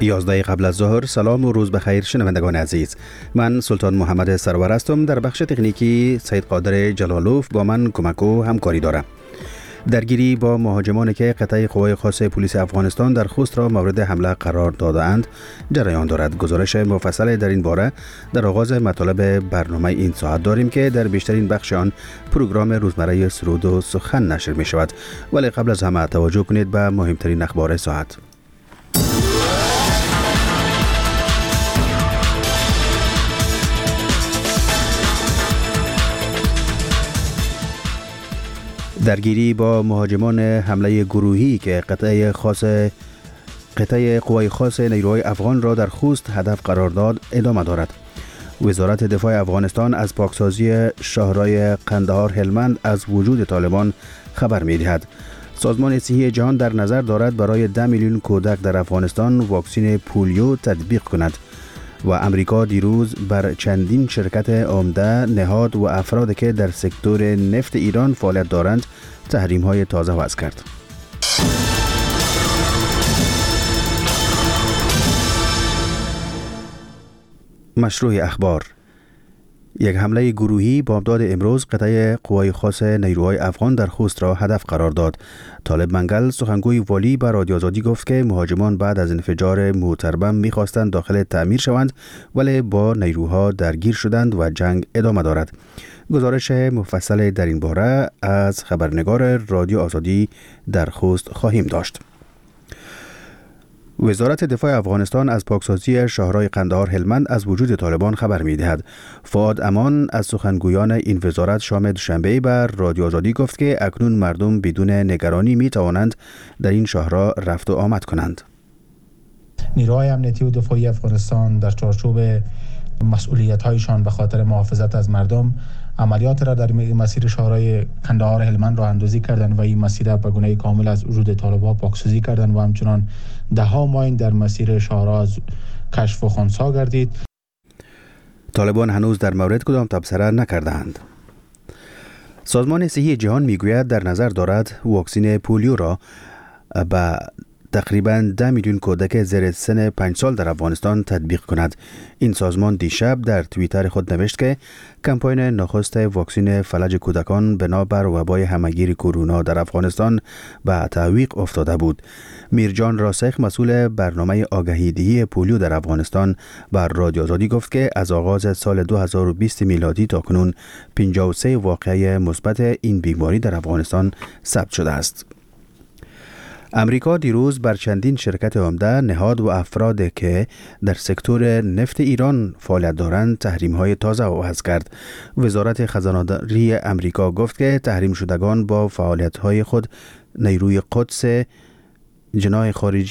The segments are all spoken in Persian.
11 قبل از ظهر. سلام و روز بخیر شنوندگان عزیز. من سلطان محمد سرور هستم. در بخش تکنیکی سید قادر جلالوف با من کمک و همکاری دارم. درگیری با مهاجمانی که قطعه قوای خاص پلیس افغانستان در خوست را مورد حمله قرار داده‌اند جریان دارد. گزارش مفصل در این باره در آغاز مطالب برنامه این ساعت داریم که در بیشترین بخش آن پروگرام روزمره سرود و سخن نشر می شود. ولی قبل از همه توجه کنید به مهمترین اخبار ساعت. درگیری با مهاجمان حمله گروهی که قطعه قوای خاص نیروهای افغان را در خوست هدف قرار داد ادامه دارد. وزارت دفاع افغانستان از پاکسازی شهرهای قندهار هلمند از وجود طالبان خبر می دهد. سازمان صحی جهان در نظر دارد برای 10 میلیون کودک در افغانستان واکسن پولیو تطبیق کند و امریکا دیروز بر چندین شرکت عمده، نهاد و افرادی که در سکتور نفت ایران فعالیت دارند تحریم‌های تازه وضع کرد. مشروع اخبار. یک حمله گروهی بامداد امروز قطعه قوای خاص نیروهای افغان در خوست را هدف قرار داد. طالب منگل سخنگوی والی به رادیو آزادی گفت که مهاجمان بعد از انفجار موتر بم می‌خواستند داخل تعمیر شوند ولی با نیروها درگیر شدند و جنگ ادامه دارد. گزارش مفصل در این باره از خبرنگار رادیو آزادی در خوست خواهیم داشت. وزارت دفاع افغانستان از پاکسازی شهرهای قندهار هلمند از وجود طالبان خبر می‌دهد. فؤاد امان از سخنگویان این وزارت شام دوشنبه بر رادیو آزادی گفت که اکنون مردم بدون نگرانی می‌توانند در این شهرها رفت و آمد کنند. نیروهای امنیتی و دفاعی افغانستان در چارچوب مسئولیت‌هایشان به خاطر محافظت از مردم عملیات را در مسیر شهرهای قندهار هلمند راه اندازی کردند و این مسیر به گونه کامل از وجود طالبان پاکسازی کردند و همچنان ده‌ها ماین در مسیر شهرها از کشف و خنثی گردید. طالبان هنوز در مورد کدام تبصره نکردند. سازمان صحی جهان میگوید در نظر دارد واکسن پولیو را به تقریباً 10 میلیون کودک زیر سن 5 سال در افغانستان تطبیق کند. این سازمان دیشب در توییتر خود نوشت که کمپاین نخست واکسن فلج کودکان بنابر وبای همهگیر کرونا در افغانستان به تعویق افتاده بود. میرجان راسخ مسئول برنامه آگاهی‌دهی پولیو در افغانستان بر رادیو آزادی گفت که از آغاز سال 2020 میلادی تا کنون 53 واقعه مثبت این بیماری در افغانستان ثبت شده است. امریکا دیروز بر چندین شرکت عمده، نهاد و افرادی که در سکتور نفت ایران فعالیت دارند تحریم‌های تازه وضع کرد. وزارت خزانه‌داری امریکا گفت که تحریم شدگان با فعالیت‌های خود نیروی قدس جناح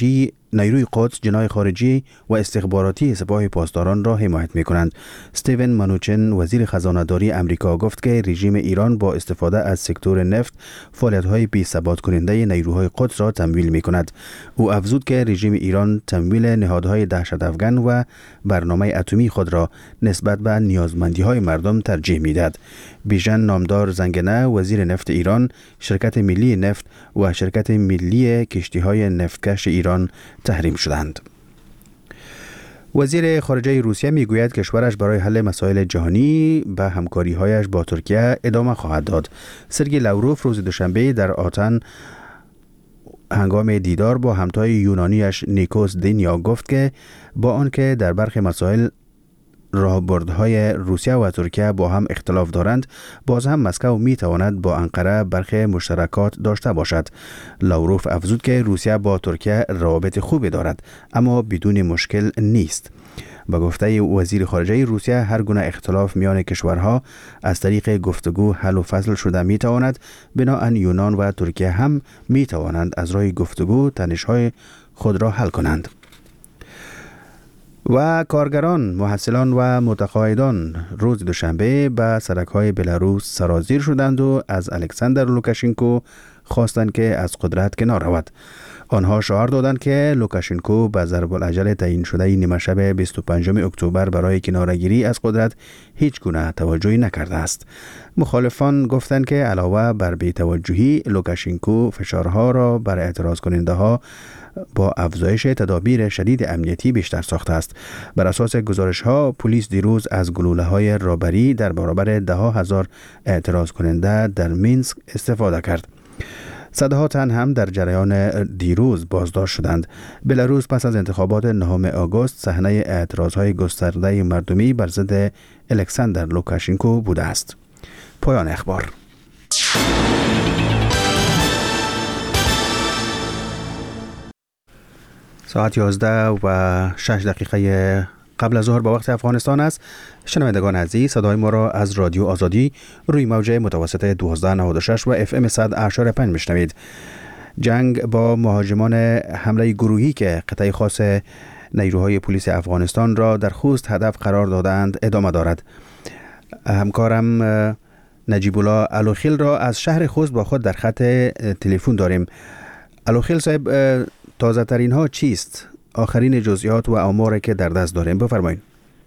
خارجی و استخباراتی سپاه پاسداران را حمایت می‌کنند. استیون منوچن وزیر خزانه‌داری امریکا گفت که رژیم ایران با استفاده از سکتور نفت فعالیت‌های بی‌ثبات کننده نیروهای قدس را تمویل می‌کند. او افزود که رژیم ایران تمویل نهادهای دهشت‌افکن و برنامه اتمی خود را نسبت به نیازمندی‌های مردم ترجیح می‌دهد. بیژن نامدار زنگنه وزیر نفت ایران، شرکت ملی نفت و شرکت ملی کشتی‌های نفتکش ایران تحریم شدند. وزیر خارجه روسیه میگوید کشورش برای حل مسائل جهانی به همکاری‌هایش با ترکیه ادامه خواهد داد. سرگئی لاوروف روز دوشنبه در آتن هنگام دیدار با همتای یونانیش نیکوس دینیا گفت که با آنکه در برخی مسائل راهبردهای روسیه و ترکیه با هم اختلاف دارند، باز هم مسکو می تواند با انقره برخی مشترکات داشته باشد. لاوروف افزود که روسیه با ترکیه روابط خوبی دارد اما بدون مشکل نیست. با گفته وزیر خارجه روسیه هر گونه اختلاف میان کشورها از طریق گفتگو حل و فصل شده می تواند. بنابراین یونان و ترکیه هم می توانند از راه گفتگو تنش‌های خود را حل کنند. و کارگران، محصلان و متقاعدان روز دوشنبه به سرک‌های بلاروس سرازیر شدند و از الکساندر لوکاشنکو خواستند که از قدرت کنار رود. آنها شعار دادند که لوکاشنکو به ضرب الاجل تعیین شده نیمه شب 25 اکتبر برای کناره‌گیری از قدرت هیچ گونه توجهی نکرده است. مخالفان گفتند که علاوه بر بی‌توجهی، لوکاشنکو فشارها را بر اعتراض کننده ها با افزایش تدابیر شدید امنیتی بیشتر ساخته است. بر اساس گزارش ها، پلیس دیروز از گلوله های رابری در برابر ده هزار اعتراض کننده در مینسک استفاده کرد. صدها تن هم در جریان دیروز بازداشت شدند. بلاروس پس از انتخابات 9 آگوست صحنه اعتراضهای گسترده مردمی بر ضد الکساندر لوکاشنکو بوده است. پایان اخبار. ساعت 11:06 قبل از ظهر به وقت افغانستان است. شنوندگان عزیز، صدای ما را از رادیو آزادی روی موج متوسط 1296 و FM 100.5 میشنوید. جنگ با مهاجمان حمله گروهی که قطعه خاص نیروهای پلیس افغانستان را در خوست هدف قرار دادند ادامه دارد. همکارم نجیب الله الوخیل را از شهر خوست با خود در خط تلفن داریم. الوخیل صاحب، تازه ترین ها چیست؟ آخرین جزئیات و آماری که در دست داریم بفرمایید.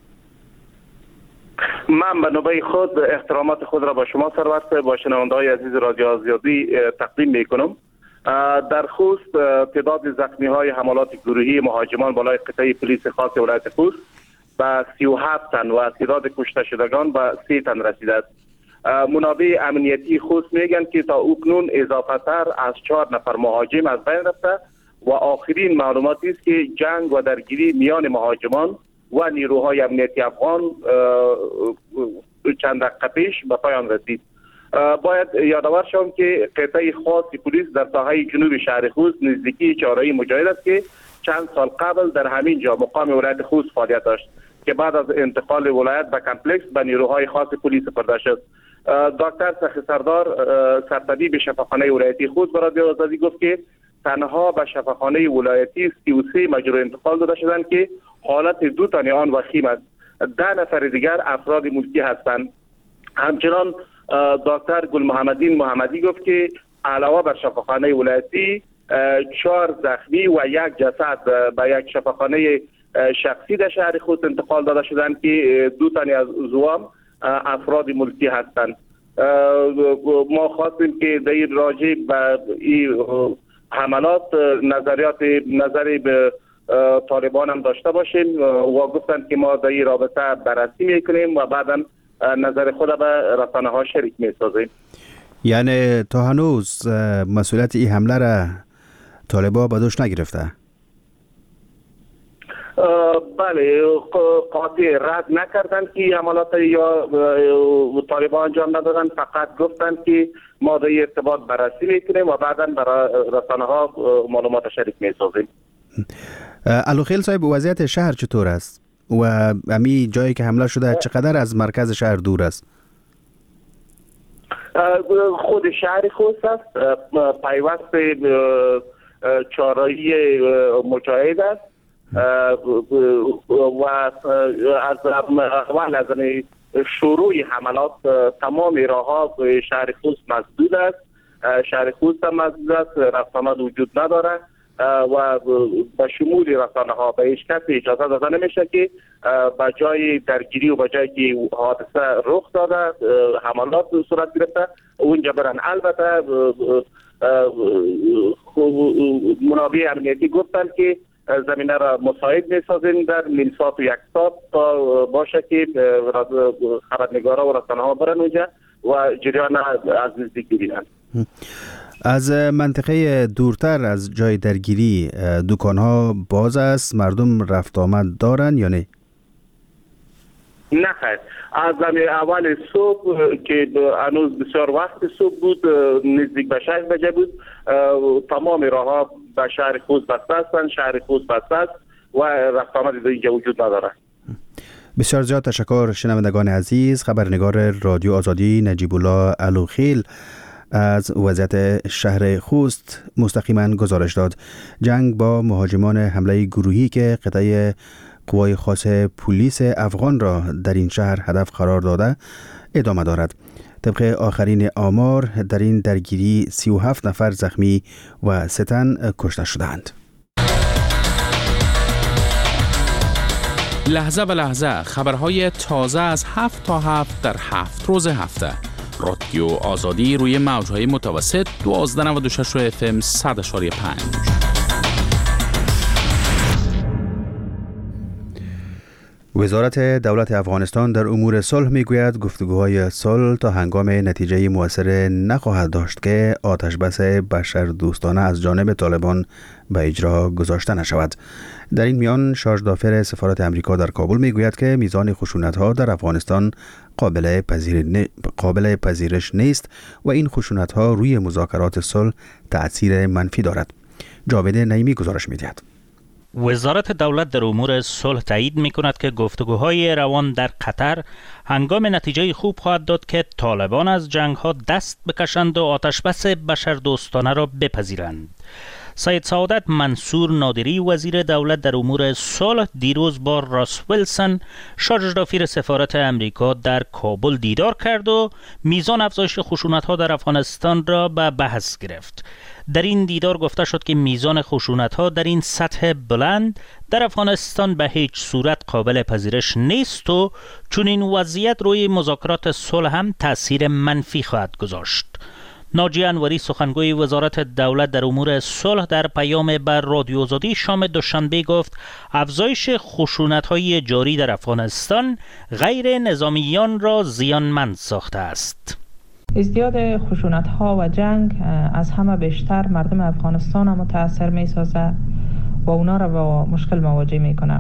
من به نوبه خود احترامات خود را با شما سرورت، با شنونده‌های عزیز رادیو آزادی تقدیم میکنم. در خوست تعداد زخمی های حملات گروهی مهاجمان بالای قطعه پلیس خاص ولایت خوست به 37 تن و تعداد کشته شدگان به 3 تن رسیده است. منابع امنیتی خوست میگن که تا اکنون اضافه تر از 4 نفر مهاجم از بین رفته و آخرین معلوماتی است که جنگ و درگیری میان مهاجمان و نیروهای امنیتی افغان چند دقیقه پیش به پایان رسید. باید یادآور شوم که قطعه خاص پلیس در ساحه جنوب شهر خوست نزدیکی چهارراه مجاهد است که چند سال قبل در همین جا مقام ولایت خوست فعالیت داشت که بعد از انتقال ولایت به کمپلکس به نیروهای خاص پلیس سپرده شد. دکتر سخی سردار سرطبیب شفاخانه ولایتی خوست به رادیو آزادی گفت که تنها به شفاخانه ولایتی 33 مجروح انتقال داده شدند که حالت 2 تن آن وخیم است. 10 نفر دیگر افراد ملکی هستند. همچنان دکتر گل محمدین محمدی گفت که علاوه بر شفاخانه ولایتی 4 زخمی و 1 جسد به یک شفاخانه شخصی در شهر خوست انتقال داده شدند که 2 تن از زوام افراد ملکی هستند. ما خواستیم که در این راجع به این حملات نظری به طالبان هم داشته باشیم و گفتند که ما در این رابطه بررسی میکنیم و بعدا نظر خود به رسانه ها شریک میسازیم. یعنی تا هنوز مسئولیت این حمله را طالبان به دوش نگرفته؟ بله، قاطع رد نکردند که حملات یا طالبان انجام ندادند، فقط گفتند که ما در ارتباط بررسی میکنیم و بعدا برای رسانه ها معلومات شریک میسازیم. الوخیل صاحب، وضعیت شهر چطور است و امی جایی که حمله شده چقدر از مرکز شهر دور است؟ خود شهر خوست است، پیوست چهارراهی مجاهد است و از اول از شروع حملات تمام راه‌ها شهر خوست مسدود است. شهر خوست هم مسدود است، رفت‌آمد وجود نداره و به شمول رسانه ها به هیچ کس اجازه داده نمیشه که به جای درگیری و به جایی که حادثه رخ داده حملات صورت گرفته اونجا برن. البته منابع امنیتی گفتن که زمینه را مساعد میسازیم در نیم ساعت و 1 ساعت تا باشه که خبرنگارا و رسانه ها برن اونجا و جریان از نزدیک ببینن. از منطقه دورتر از جای درگیری دکان‌ها باز است؟ مردم رفت آمد دارن یا نه؟ نه خیر، از اول صبح که هنوز بسیار وقت صبح بود، نزدیک به 6 بجه بود، تمام راه‌ها به شهر خوست بسته هستند. شهر خوست بسته است و رفت آمد دیگه وجود نداره. بسیار زیاد تشکر شنوندگان عزیز. خبرنگار رادیو آزادی نجیب الله الوخیل از وضعیت شهر خوست مستقیما گزارش داد. جنگ با مهاجمان حمله گروهی که قطعه قوای خاص پلیس افغان را در این شهر هدف قرار داده ادامه دارد. طبق آخرین آمار در این درگیری 37 نفر زخمی و 3 تن کشته شدند. لحظه به لحظه خبرهای تازه از 7 تا 7 در 7 روز هفته. رادیو آزادی روی موجهای متوسط 1296 FM 100.5. وزارت دولت افغانستان در امور صلح میگوید گفتگوهای صلح تا هنگام نتیجه مؤثر نخواهد داشت که آتشبس بشردوستانه از جانب طالبان به اجرا گذاشته نشود. در این میان شارژ دافر سفارت امریکا در کابل میگوید که میزان خشونت‌ها در افغانستان قابل پذیرش نیست و این خشونت‌ها روی مذاکرات صلح تأثیر منفی دارد. جاوید نعیمی گزارش می‌دهد. وزارت دولت در امور صلح تایید می‌کند که گفتگوهای روان در قطر هنگام نتیجه خوب خواهد داد که طالبان از جنگ‌ها دست بکشند و آتشبس بشردوستانه را بپذیرند. سید سعادت منصور نادری وزیر دولت در امور صلح دیروز با راس ویلسون شارژ دافر سفارت امریکا در کابل دیدار کرد و میزان افزایش خشونت‌ها در افغانستان را به بحث گرفت. در این دیدار گفته شد که میزان خشونت‌ها در این سطح بلند در افغانستان به هیچ صورت قابل پذیرش نیست و چون این وضعیت روی مذاکرات صلح هم تأثیر منفی خواهد گذاشت. ناجی انوری سخنگوی وزارت دولت در امور صلح در پیام بر رادیو آزادی شام دوشنبه گفت افزایش خشونت‌های جاری در افغانستان غیر نظامیان را زیانمند ساخته است. ازدیاد خشونت‌ها و جنگ از همه بیشتر مردم افغانستان متاثر می‌سازد و اونا را با مشکل مواجه می‌کنه.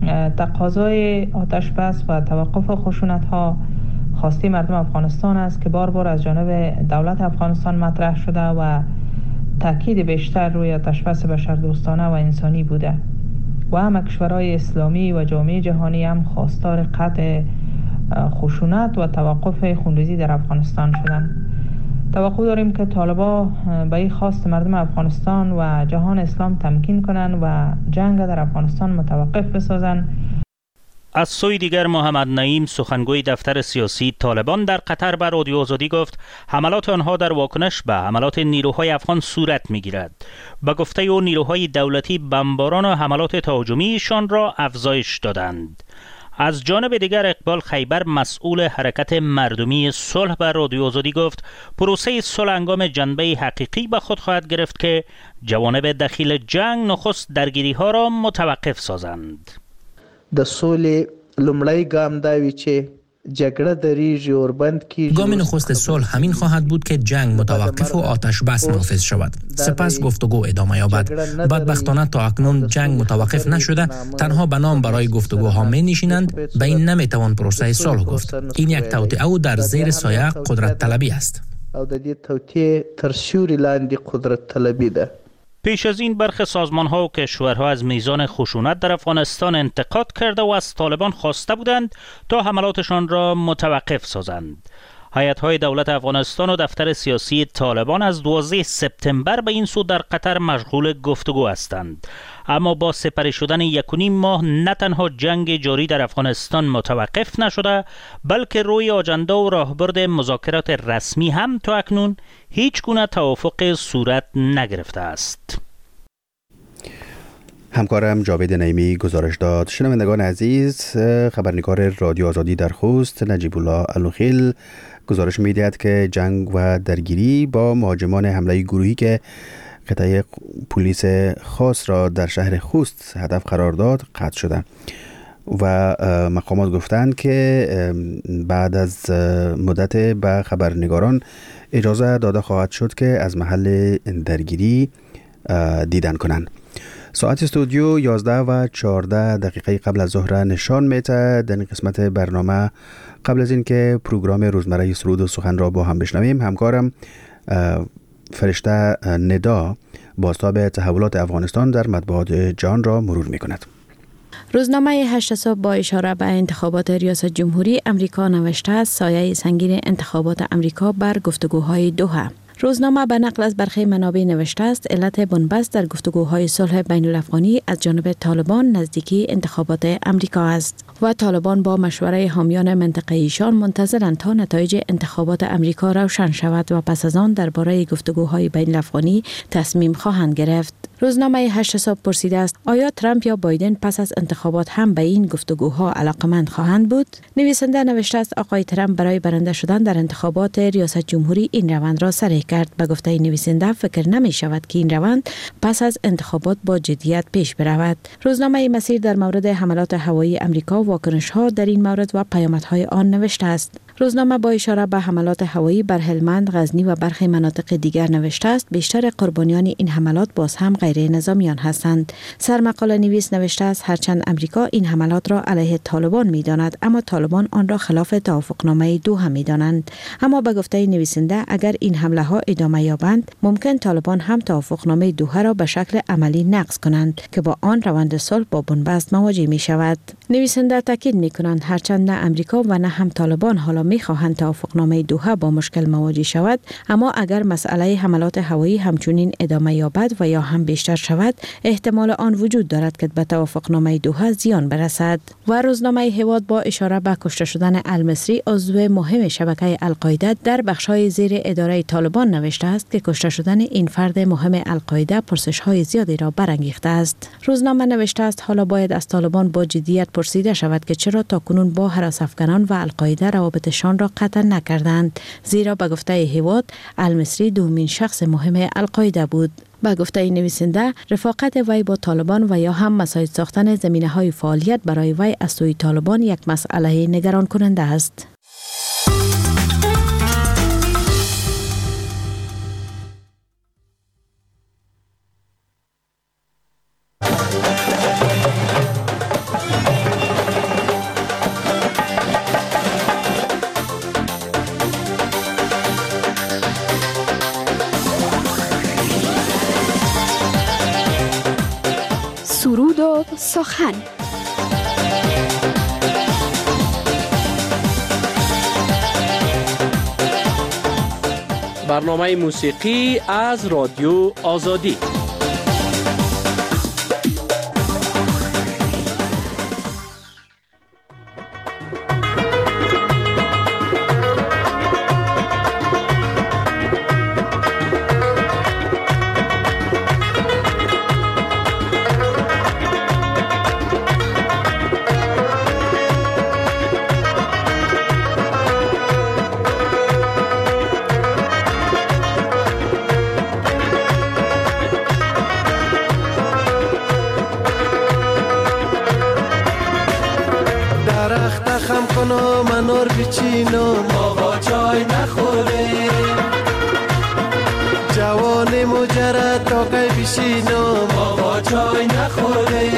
تقاضای آتشبس و توقف خشونت‌ها خواسته مردم افغانستان است که بار بار از جانب دولت افغانستان مطرح شده و تاکید بیشتر روی آتشبس بشردوستانه و انسانی بوده و همه کشورهای اسلامی و جامعه جهانی هم خواستار قطع خشونت و توقف خونریزی در افغانستان شدند. توقع داریم که طالبان به این خواست مردم افغانستان و جهان اسلام تمکین کنند و جنگ در افغانستان متوقف بسازند. از سوی دیگر محمد نعیم سخنگوی دفتر سیاسی طالبان در قطر به رادیو آزادی گفت حملات آنها در واکنش به حملات نیروهای افغان صورت می‌گیرد. به گفته او نیروهای دولتی بمباران و حملات تهاجمیشان را افزایش دادند. از جانب دیگر اقبال خیبر مسئول حرکت مردمی صلح به رادیو آزادی گفت پروسه صلح هنگام جنبه حقیقی به خود خواهد گرفت که جوانب داخل جنگ نخست درگیری‌ها را متوقف سازند. د سولې لومړی ګام دا وی چې جګړه دریږي اور بند کیږي. گام نخست صلح همین خواهد بود که جنگ متوقف و آتش بس نافذ شود. سپس گفتگو ادامه یابد. بدبختانه تا اکنون جنگ متوقف نشده، تنها به نام برای گفتگوها می نشینند. به این نمیتوان پروسه صلح گفت. این یک توطئه او در زیر سایه قدرت طلبی است. او د دې توطئه تر سیوري لاندې قدرت طلبی ده. پیش از این برخی سازمان‌ها و کشورها از میزان خشونت در افغانستان انتقاد کرده و از طالبان خواسته بودند تا حملاتشان را متوقف سازند. هیئت‌های دولت افغانستان و دفتر سیاسی طالبان از 12 سپتامبر به این سو در قطر مشغول گفتگو هستند. اما با سپری شدن 1.5 ماه نه تنها جنگ جاری در افغانستان متوقف نشده، بلکه روی آجنده و راهبرد مذاکرات رسمی هم تا اکنون هیچ گونه توافق صورت نگرفته است. همکارم جاوید نعیمی گزارش داد. شنوندگان عزیز، خبرنگار رادیو آزادی در خوست نجیب الله الوخیل گزارش می‌دهد که جنگ و درگیری با مهاجمان حمله گروهی که قطعه پلیس خاص را در شهر خوست هدف قرار داد قطع شده و مقامات گفتند که بعد از مدت به خبرنگاران اجازه داده خواهد شد که از محل درگیری دیدن کنند. ساعت استودیو 11:14 قبل از ظهر نشان میده. در این قسمت برنامه قبل از این که پروگرام روزمره سرود و سخن را با هم بشنویم، همکارم فرشته ندا بازتاب تحولات افغانستان در مطبوعات جهان را مرور می کند. روزنامه 8 صبح با اشاره به انتخابات ریاست جمهوری امریکا نوشته است سایه سنگین انتخابات امریکا بر گفتگوهای دوحه. روزنامه به نقل از برخی منابع نوشته است علت بنبست در گفتگوهای صلح بین الافغانی از جانب طالبان نزدیکی انتخابات امریکا است و طالبان با مشوره حامیان منطقه‌ایشان منتظرند تا نتایج انتخابات امریکا روشن شود و پس از آن درباره گفتگوهای بین الافغانی تصمیم خواهند گرفت. روزنامه 8 صبح پرسیده است آیا ترامپ یا بایدن پس از انتخابات هم به این گفتگوها علاقمند خواهند بود؟ نویسنده نوشته است آقای ترامپ برای برنده شدن در انتخابات ریاست جمهوری این روند را سریع کرد. به گفته نویسنده فکر نمی شود که این روند پس از انتخابات با جدیت پیش برود. روزنامه مسیر در مورد حملات هوایی امریکا واکنش‌ها در این مورد و پیامدهای آن نوشته است. روزنامه با اشاره به حملات هوایی بر هلمند، غزنی و برخی مناطق دیگر نوشته است بیشتر قربانیان این حملات باز هم غیر نظامیان هستند. سرمقاله نویس نوشته است هرچند امریکا این حملات را علیه طالبان می‌داند اما طالبان آن را خلاف توافقنامه دوحه می‌دانند. اما به گفته نویسنده اگر این حمله ها ادامه یابند ممکن طالبان هم توافقنامه دوحه را به شکل عملی نقض کنند که با آن روند صلح با بنبست مواجه می‌شود. نویسنده تاکید می‌کنند هرچند نه امریکا و نه هم طالبان حالا می‌خواهند توافقنامه دوحه با مشکل مواجه شود اما اگر مسئله حملات هوایی همچنین ادامه یابد و یا هم بیشتر شود احتمال آن وجود دارد که به توافقنامه دوحه زیان برسد. و روزنامه هواد با اشاره به کشته شدن المصری عضو مهم شبکه القاعده در بخش‌های زیر اداره طالبان نوشته است که کشته شدن این فرد مهم القاعده پرسش‌های زیادی را برانگیخته است. روزنامه نوشته است حالا باید از طالبان با جدیت پرسیده شود که چرا تاکنون با هراس افغانان و القاعده روابطشان را قطع نکردند، زیرا به گفته هواد المصری دومین شخص مهم القاعده بود. با گفته نویسنده رفاقت وی با طالبان و یا هم مساعد ساختن زمینه‌های فعالیت برای وی از سوی طالبان یک مسئله نگران کننده است. سرود و سخن. برنامه موسیقی از رادیو آزادی. منور بچینم آقا چای نخوره جوان مجرد تاقه بشینم آقا چای نخوره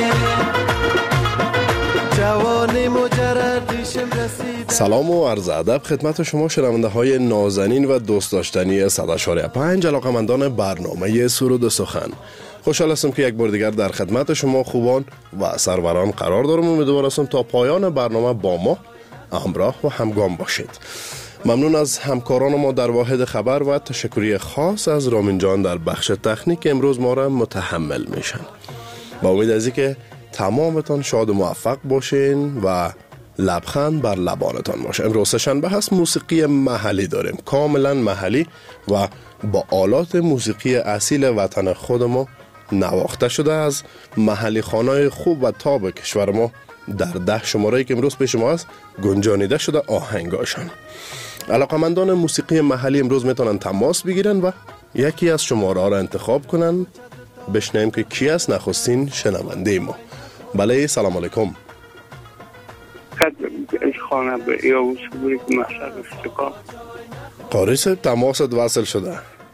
جوان مجرد ریشم رسید. سلام و عرض ادب خدمت شما شنونده های نازنین و دوست داشتنی 100.5 علاقه‌مندان برنامه سرود و سخن. خوشحال هستم که یک بار دیگر در خدمت شما خوبان و سروران قرار دارم. امیدوار هستم تا پایان برنامه با ما همراه و همگام باشید. ممنون از همکاران ما در واحد خبر و تشکری خاص از رامین جان در بخش تکنیک امروز ما را متحمل میشن. با امید از اینکه تمامتان شاد و موفق باشین و لبخند بر لبانتان باشه. امروز سه‌شنبه هست، موسیقی محلی داریم، کاملا محلی و با آلات موسیقی اصیل وطن خود ما نواخته شده از محلی خانای خوب و تاب کشور ما در 10 شماره‌ای که امروز پیش ما است گنجانیده شده آهنگاشان. علاقه‌مندان موسیقی محلی امروز میتونن تماس بگیرن و یکی از شماره ها را انتخاب کنن. بشنویم که کی است نخستین شنونده ما. بله، سلام علیکم. خانه به یا وسوری که مقصد استقام قاری صاحب تماست وصل شده.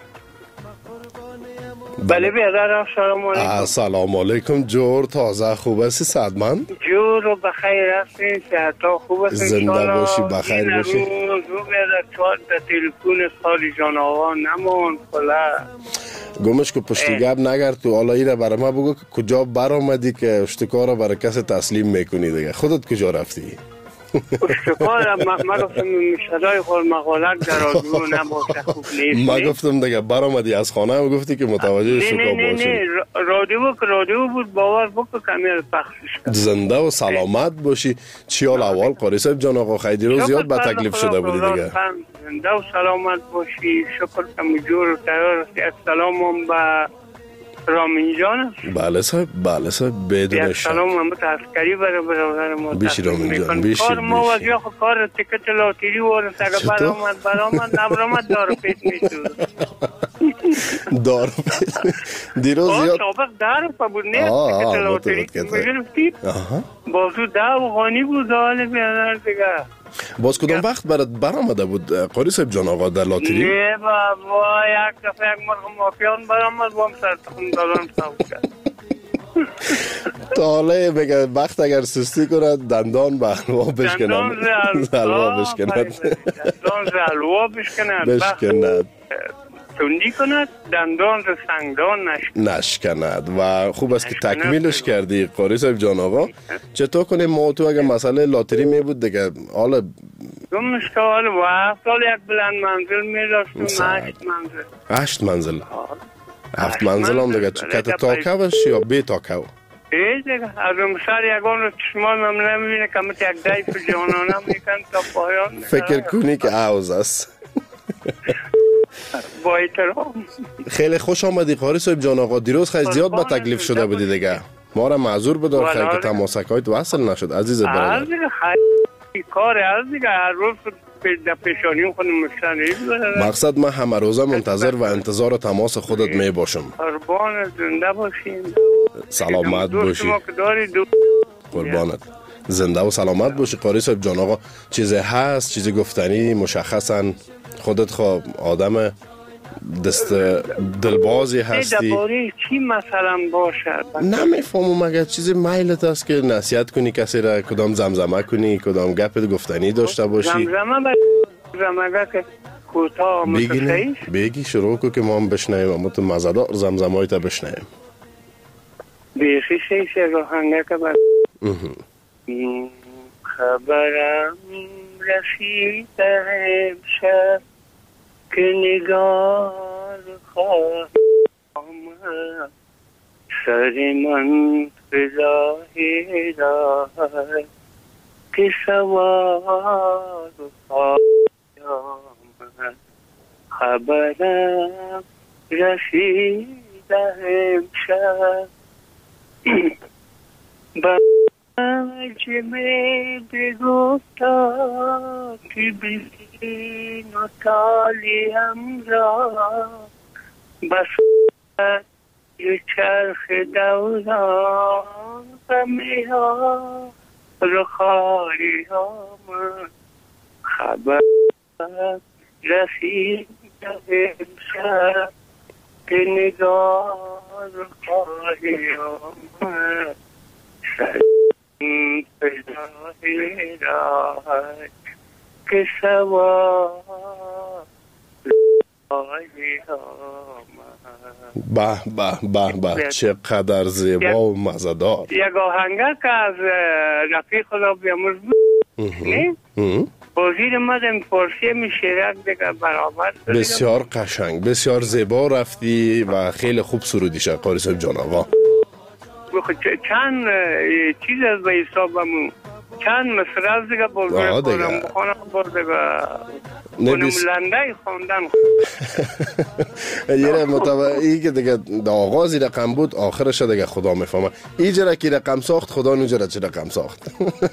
بله بیادر، سلام علیکم. سلام علیکم. جور تازه خوب هستی صدمن؟ جور رو بخیر هستین، صحتا خوب هستین، زنده باشی، بخیر باشی. رو بیادر چهار در تلفون خالی جان آقا نمان فلا گمش که پشتی گب نگرد تو. حالا ایره برای ما بگو که کجا بر آمدی که اشتکار رو برای کسی تسلیم میکنی دیگه. خودت کجا رفتی؟ اشتکار ما گفتم صدای خود مقالت در رادیو نباشه خوب نیست. ما گفتم دیگه برآمدی از خانه و گفتی که متوجه شکا باشی. نه رادیو بود باور بکن کمی پخشش کرد. زنده و سلامت باشی. چی حال احوال قاری صاحب جان آقا خیدی زیاد به تکلیف شده بودی دیگه. زنده و سلامت باشی. شکر کمی جور تیار سلام هم به رامین جان. بله صاحب بدون شک. سلام هم به عسکری برادر ما. بیشی رامین جان بیشی. کار ما وجه خو کار تیکت لاتری و سگه برآمد نبرآمد دار پیت میشود. دار دیروز زیاد سابق دار بود نه تیکت لاتری میگرفتی. بازو 10 افغانی بود حال بیادر دیگه. باز کدام وقت برات برآمده بود قاری صاحب جان آقا در لاتری؟ نه بابا یک دفعه یک مرغ مافیان برآمد بام سر تخم دادن ساو کرد. تا حالا بگه وقت اگر سستی کند دندان به حلوا بشکند. دندان ز حلوا بشکند. تندی کند دندان ز سنگدان نشکند. و خوب است که تکمیلش کردی قاری صاحب جان آقا. چطور کنیم ما تو اگر مسئله لاتری می بود دیگه حالا دومش که حالا و 7 سال یک بلند منزل می داشتم 8 منزل 7 منزل هم دیگه کت تاکوش یا بی تاکو؟ دیگه از اون سر یکان رو چشمان هم نمیبینه که مثل یک دایف جانانه میکن تا پایان. فکر کنی که عوض است. با احترام. خیلی خوش آمدی قاری صاحب جان آقا. دیروز خیلی زیاد با تکلیف شده بودی دیگه. ما را معذور بدار خیلی که تماسکایت وصل نشد عزیز برادر. از دیگه خیلی کار از دیگه هر روز در پیشانی خودم مشتری. مقصد من همه روزه منتظر و انتظار تماس خودت می باشم. قربان زنده باشین. سلامت باشی. قربانت. زنده و سلامت باشی قاری صاحب جان آقا. چیزی هست چیزی گفتنی مشخصا خودت خواه آدم دست دلبازی هستی. درباره چی مثلا باشد؟ نمیفهمم اگر چیزی میلت است که نصیحت کنی کسی را کدام زمزمه کنی کدام گپ گفتنی داشته باشی. زمزمه که کوتاه بگی شروع کو که ما هم بشنویم اما تو مزدار زمزمه‌ای تا بشنویم. بیخی سیشه روحانگه که بر خبرم رسید امشب که نگار خواهم آمد سر من فضای راه که سوار خواهم آمد خبرم رسید امشب جمعه بگفتا که ببین و تالیم را بس یه چرخ دوران غمه ها رخاری آمد خبر رسید امشب که نگار خواهی آمد فضای راه که سوار به چقدر زیبا و مزدار. یک آهنگه که از رفیق خدا بیامرز بود بازیر مدن پارسی میشیرک دیگه برابر. بسیار قشنگ بسیار زیبا رفتی و خیلی خوب سرودیشه قاری صاحب جان آقا. چند چیز از به حسابمون چند مصر از دیگه بازور کنم بخانه بار دیگه لنده خوندن یه ای که دیگه دا آغازی رقم بود آخرش دیگه خدا میفهمه. ایجا که رقم ساخت خدا نجا چه رقم ساخت.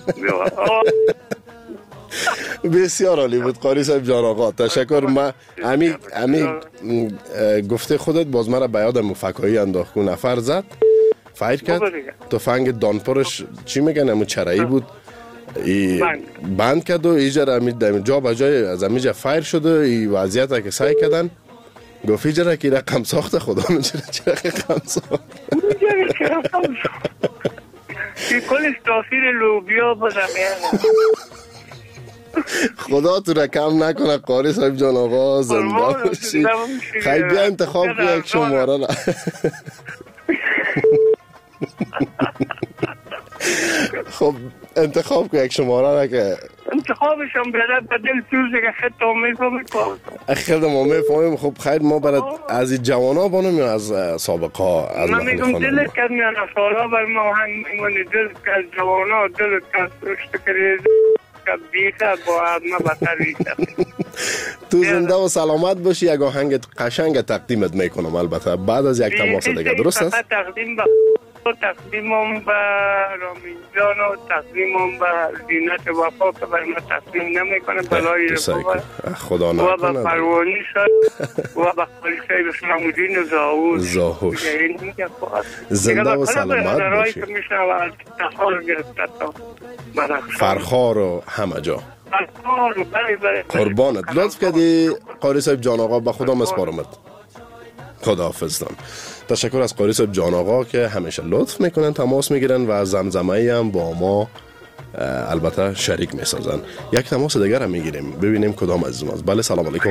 بسیار عالی بود قاری صاحب جان آقا. تشکر. من امی گفته خودت باز مرا به یادم مفکایی انداخت. نفر زد فایر کرد تفنگ دانپرش چی میگن همون چرایی بود بند کرد و ایجا جا به جای از امیجا فایر شد و ای وضعیت که سعی کردن گفت ایجا که رقم ساخته خدا نجره چه رقم ساخت که کلش تاثیر لوبیا بزمین خدا تو رقم نکنه قاری صاحب جان آقا. زنده باشی. خیلی بیا انتخاب که یک شماره را خب انتخاب که یک شماره را که انتخابشم برد بدل سوزه که خط میفهمی که خیلی ما میفهمیم. خب خیر ما برد از این جوانا بانم یا از سابقه ها از من میگم دلت کرد میان افراد بر ما هنگ میگونی دلت کرد جوانا دلت کرد رشد کرد بیخه با ما بطری شد. تو زنده و سلامت باشی. یک آهنگ قشنگ تقدیمت میکنم البته بعد از یک تماس دیگه. درست است؟ تقدیمم به رامین جان و تقدیمم به زینت وفا که بر ما تقدیم نمیکنه بلای رفا خدا و به پروانی شد و به خالی محمودین و زاهور زنده و سلامت باشی. فرخار و همه جا قربانت. لطف کردی قاری صاحب جان آقا. به خدا مسپارمت. خداحافظ. تشکر از قاری صاحب جان آقا که همیشه لطف میکنن تماس میگیرن و زمزمه‌ای هم با ما البته شریک میسازن. یک تماس دیگر هم میگیریم ببینیم کدام عزیزم است. بله سلام علیکم.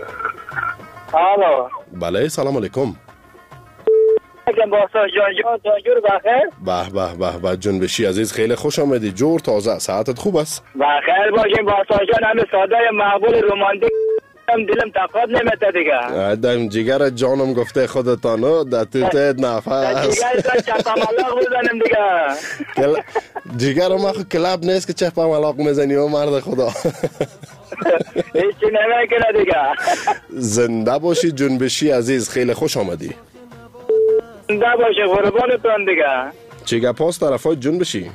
الو. بله سلام علیکم. به به جنبشی عزیز خیلی خوش آمدی. جور تازه ساعتت خوب است؟ بخیر باشین باسا جان. همه صدای مقبول رومانتیک دلم تقاد نمیته دیگه. دم جگر جانم گفته خودتانو در توت نفس جگر چپا ملاق بزنم دیگه. جگر ما خود کلاب نیست که چپا ملاق میزنی و مرد خدا. هیچی نمیکنه دیگه. زنده باشی جنبشی عزیز خیلی خوش آمدی. زنده باشی قربانتون دیگه. چی گپاس طرفای جنبشی؟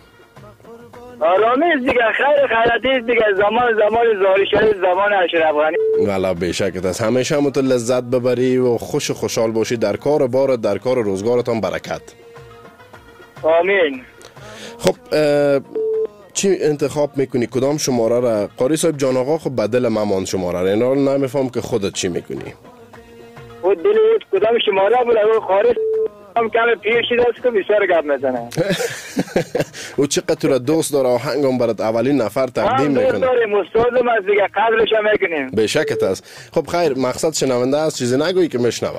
آرامیز دیگه. خیر خیراتیست دیگه. زمان زاری شدید زمان اشرف غنی. والا بیشکت است. همیشه هم تو لذت ببری و خوش خوشحال باشی. در کار بارت در کار روزگارتان برکت. آمین. خب چی انتخاب میکنی؟ کدام شماره را؟ قاری صاحب جان آقا خب بدل ممان شماره را. اینا رو نمیفهم که خودت چی میکنی. خود دلیت کدام شماره بود؟ اگه خارج هم کم پیر شده است که بسیار گپ میزنه. او چقدر تو را دوست داره آهنگم برات اولین نفر تقدیم میکنه. دوست داریم استادم از دیگه قدرش هم میکنیم. بیشکت است. خب خیر مقصد شنونده است چیزی نگویی که میشنوه.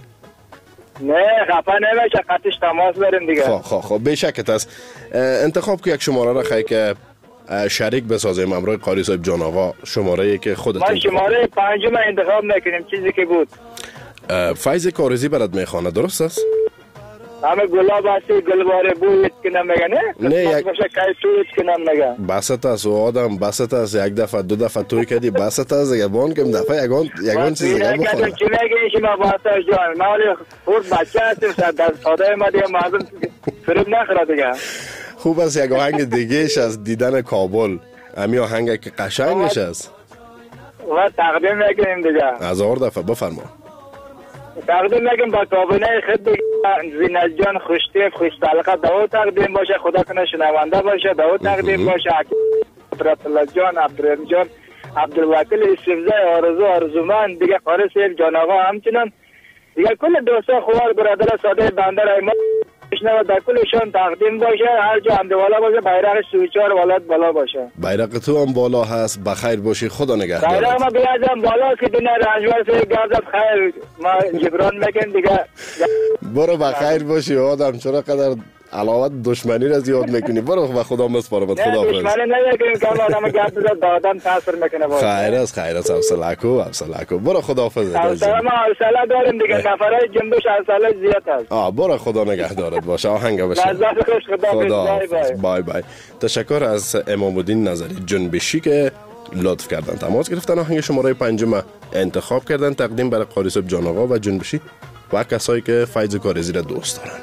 نه خفه نمیشه قطعش تماس بریم دیگه. خب بیشکت است. انتخاب که یک شماره را خیلی که شریک بسازیم امروز قاری صاحب جان آقا. شماره ای که خودت من شماره 5 انتخاب میکنیم. چیزی که بود فیض کارزی برات میخوانه. درست است؟ همه گلاب هستی گلباره بویت که نمیگه نه یک باشه که تویت که نمیگه بست است و آدم بست است. یک دفعه دو دفعه توی کردی بست است دیگه بان کم دفعه یگان چیز دیگه بخوانه. چی میگه شما باسا جان؟ ما ولی خود بچه هستیم در ساده ما دیگه مردم فریب نخوره دیگه. خوب است یک آهنگ دیگهش از دیدن کابل. امی آهنگ که قشنگش است و تقدیم میکنیم دیگه. هزار دفعه بفرما. تقدیم میکنم با کابینه خود زینت جان خوشتیف خوشتلقه دو تقدیم باشه. خدا کنه شنونده باشه. دو تقدیم باشه. عبدالله جان عبدالرحیم جان عبدالوکیل استفزای آرزومند دیگه. قاری صاحب جان آقا همچنان دیگه کل دوستا خوار برادر ساده بنده رای ما بشنوه در کلشان تقدیم باشه. هر جا حمد والا باشه. بیرق 34 ولایت بالا باشه. بیرق تو هم بالا هست. بخیر باشی. خدا نگهدارت. بیرق ما بیازم بالا که دینه رنجور سے گردت خیر ما جبران میکن دیگه. برو بخیر باشی آدم. چرا قدر علاوت دشمنی را زیاد میکنی. برو و خدا مسپارمت. خدا حافظ. دشمنی نمیکنیم که آدم گپ بزد دادم تاثیر میکنه. خیر است حوصله کو. برو خدا حافظ. حوصله ما حوصله داریم دیگه. نفرای جنبش حوصله زیاد است. برو خدا نگهدارت باشه. آهنگ باشه. خدا بای بای. تشکر از امام الدین نظری جنبشی که لطف کردن تماس گرفتن آهنگ شماره 5 انتخاب کردن تقدیم برای قاری صاحب جان آقا و جنبشی و کسایی که فیض کارزی را دوست دارن.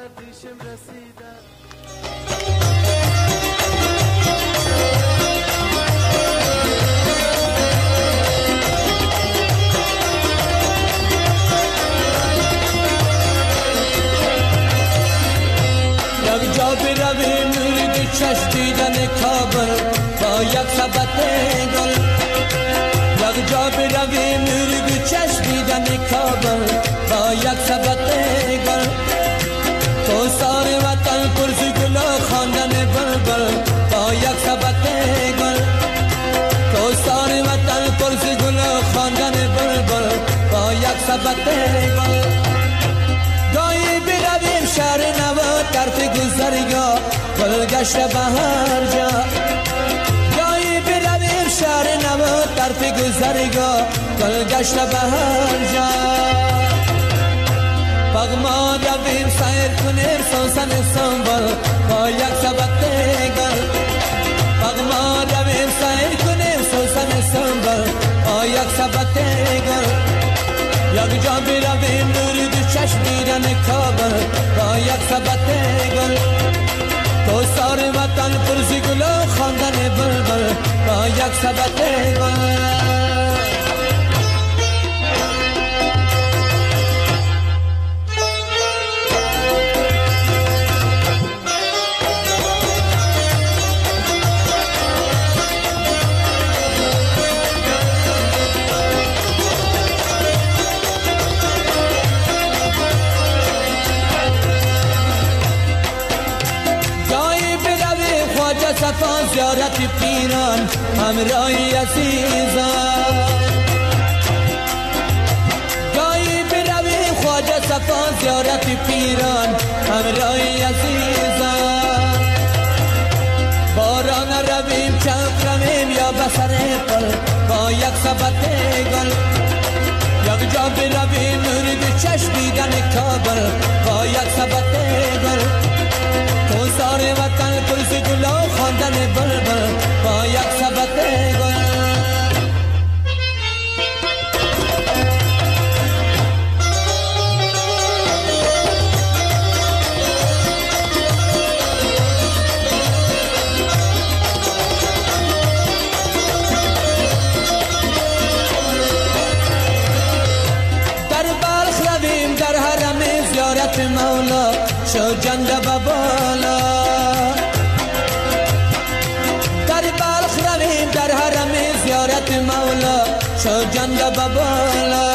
چشیدن کابل با یک سبت گل یک جا برویم مرگ چشیدن کابل با یک سبت گل تو سار وطن پرز گل خواندن بلبل با یک سبت گل تو سار وطن پرز گل خواندن بلبل با یک سبت گل گاهی برویم شهر نو طرف گذرگاه گل گشت به هر جا جایی برویم شهر نو طرف گذرگاه گل گشت به هر جا پغما رویم سیر کنیم سوسن سنبل با یک سبت گل پغما رویم سیر کنیم سوسن سنبل با یک سبت گل یک جا برویم نور دو چشم دیدن کابل با یک سبت گل تو سار وطن پرزی گل و خواندن بلبل با یک سبت گل صفا زیارت پیران همراهی عزیزان جایی برویم خواجه صفا زیارت پیران همراهی عزیزان باران رویم چپ رویم یا بسر پل با یک سبت گل یک جا برویم نور دو چشم دیدن کابل با یک سبت گل تو سار وطن پرز گل و خواندن بلبل با یک سبت گل در بلخ رویم در حرم زیارت مولا شو جنده بابالا در بلخ رویم در حرم زیارت مولا شو جنده بابالا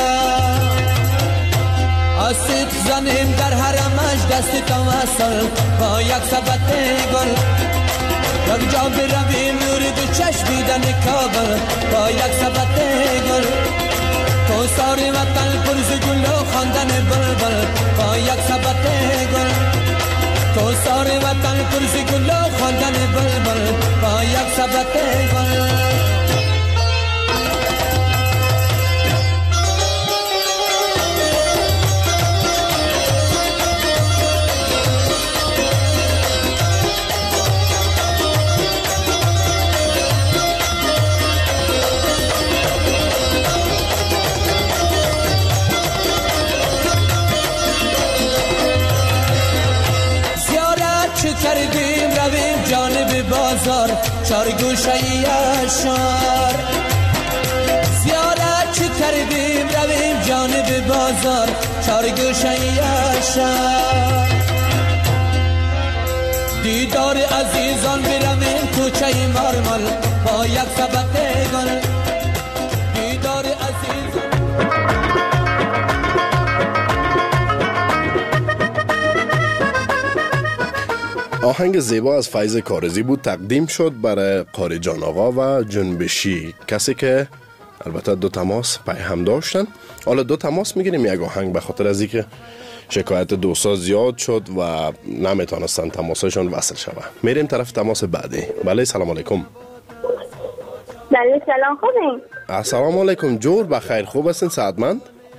آسیب زنیم در حرمش دست توسل با یک سبت گل یک جا برویم نور دو چشم دیدن کابل با یک سبت گل تو سار وطن پرز گل و خواندن بلبل با یک سبت گل تو سار وطن پرز گل و خواندن بلبل با یک سبت گل کردیم رویم جانب بازار چار گوشه شهر زیارت چه کردیم رویم جانب بازار چار گوشه شهر دیدار عزیزان برویم کوچه مارمل با یک سبت گل دیدار عزیزان آهنگ زیبا از فیض کارزی بود، تقدیم شد برای قاری جان آقا و جنبشی، کسی که البته دو تماس پیام داشتن. حالا دو تماس میگیریم یک آهنگ به خاطر از اینکه شکایت دوستا زیاد شد و نمیتونستن تماسشون وصل شوه. میریم طرف تماس بعدی. بله سلام علیکم. بله سلام خوبین؟ السلام علیکم، جور بخیر، خوب هستین؟ سعادتمند؟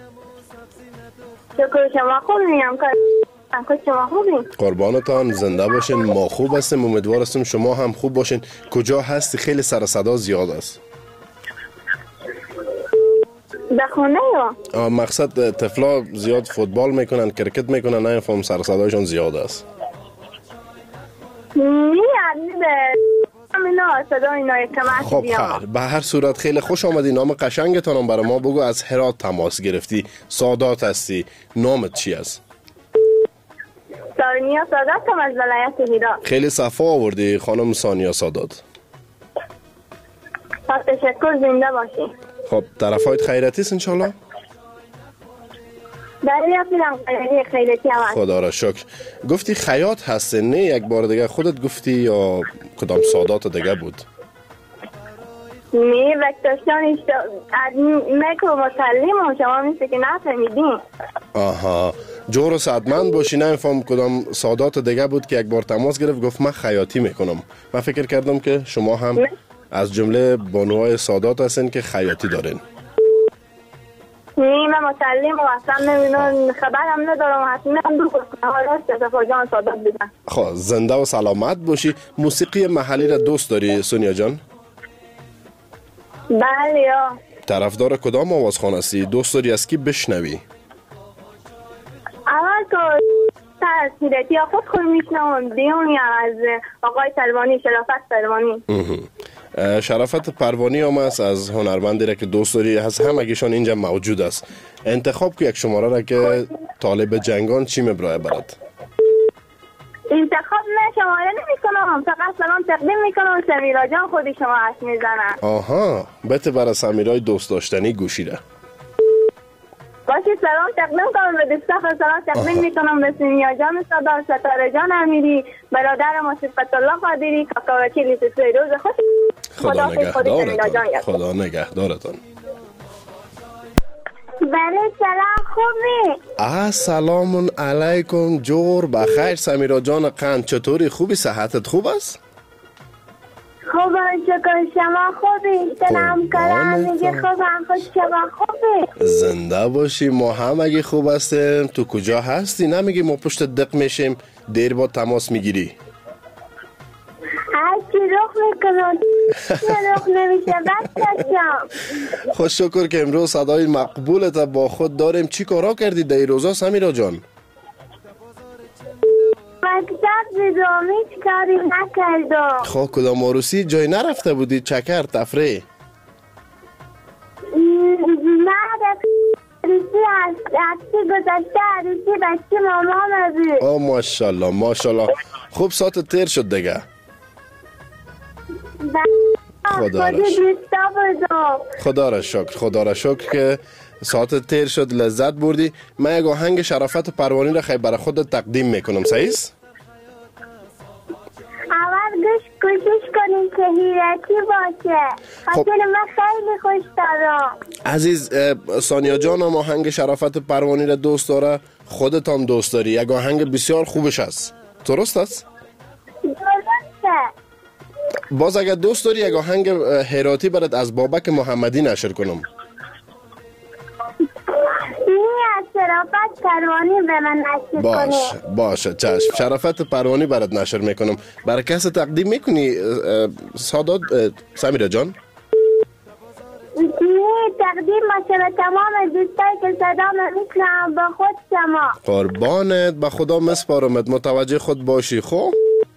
شکر شما خوبین؟ شما خوبین؟ قربانتان، زنده باشین، ما خوب هستیم، امیدوار هستیم شما هم خوب باشین. کجا هستی؟ خیلی سر صدا زیاد است. در خونه یا؟ مقصد طفلا زیاد فوتبال میکنن، کرکت میکنن، نه فهم سر صدایشون زیاد است. خب خیر، به هر صورت خیلی خوش آمدی. نام قشنگتانم برای ما بگو. از هرات تماس گرفتی، سادات هستی، نامت چی است؟ سانیا ساداتم از ولایت هرات. خیلی صفا آوردی خانم سانیا سادات. تشکر، زنده باشی. خب طرفایت خیرتی است انشالله؟ بله اصلا خیرتی هم هست. خدا را شکر. گفتی خیاط هستی، نه یک بار دیگه خودت گفتی یا کدام سادات دیگه بود؟ می وقتشان میکرو مسلم و شما میشه که نفهمیدین. آها جور و سعدمند باشی. نمیفهم کدام سادات دیگه بود که یک بار تماس گرفت گفت من خیاطی میکنم. من فکر کردم که شما هم از جمله بانوهای سادات هستین که خیاطی دارین. نه من مسلم و اصلا نمیدونم خبرم ندارم. حتما دو حالا صفا جان سادات بودن. خب زنده و سلامت باشی. موسیقی محلی را دوست داری سونیا جان؟ بله یا. طرفدار کدام آوازخوان هستی؟ دوست داری از کی بشنوی؟ اول تو تاثیراتی خود میشنوم دیونی از آقای سلوانی، شرافت سلوانی. شرافت پروانی هم است از هنرمندی را که دوست داری. از همگیشان اینجا موجود است. انتخاب که یک شماره را که طالب جنگان چی میبرای برد؟ انتخاب نه شماره نمی کنم، فقط سلام تقدیم می کنم. سمیرا جان خودی شما حس می زنن. آها بته برای سمیرای دوست داشتنی گوشی را باشی سلام تقدیم کنم به دوستان. سلام تقدیم می کنم به سمیرا جان صدار، ستاره جان امیری، برادر ما صفت الله قادری، کاکا وکیلی سوی روز خوش. خدا نگهدارتان. خدا نگهدارتان. بله سلام خوبی؟ السلام علیکم جور بخیر. سمیرا جان قند چطوری؟ خوبی؟ صحتت خوب است؟ خوبم شکر. شما خوبی؟ سلام کرم میگه خوبم. خوش شما خوبی؟ زنده باشی. ما هم اگه خوب هستیم. تو کجا هستی؟ نمیگی ما پشت دق میشیم دیر با تماس میگیری؟ هرچی رخ میکنم رخ نمیشه بچه‌جان. خوش شکر که امروز صدای مقبولت با خود داریم. چی کارا کردی در روزا سمیرا جان؟ مکتب دیدم هیچ کاری نکردم. خب کدام عروسی جای نرفته بودی؟ چکر تفریح؟ نه عروسی هستی گذشته عروسی بچه مامان بود. آه ماشالله ماشالله. خوب ساعت تیر شد دیگه. خدا را شکر. خدا را شکر که ساعت تیر شد لذت بردی. من یک آهنگ شرافت پروانی را خیلی برای خود تقدیم میکنم. صحیح است؟ اول کوشش کنیم که هیرتی باشه. خاطر من خیلی خوش دارم. عزیز سانیا جان هم آهنگ شرافت پروانی را دوست داره. خودت هم دوست داری. یک آهنگ بسیار خوبش است. درست است؟ درسته. باز اگر دوست داری یک آهنگ هراتی برات از بابک محمدی نشر کنم. از شرافت پروانی به من نشر کنی. باشه چشم. شرافت پروانی برات نشر میکنم. برای کس تقدیم میکنی سادات سمیرا جان؟ تقدیم باشه به تمام دوستایی که صدام میکنم. با خود شما قربانت. به خدا مسپارمت. متوجه خود باشی. خب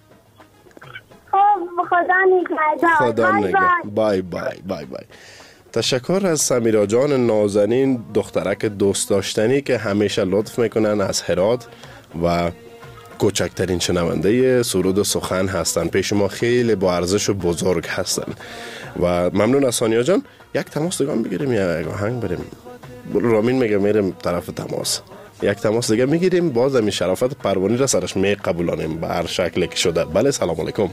خدا نگهدار. بای بای بای بای. تشکر از سمیرا جان نازنین دخترک دوست داشتنی که همیشه لطف میکنن از هرات و کوچکترین شنونده سرود و سخن هستن. پیش ما خیلی با ارزش و بزرگ هستن و ممنون از سانیا جان. یک تماس دیگه بگیریم یا یک آهنگ بریم؟ رامین میگه میریم طرف تماس. یک تماس دیگه میگیریم. باز همین شرافت پروانی را سرش میقبولانیم به هر شکلی که شده. بله سلام علیکم.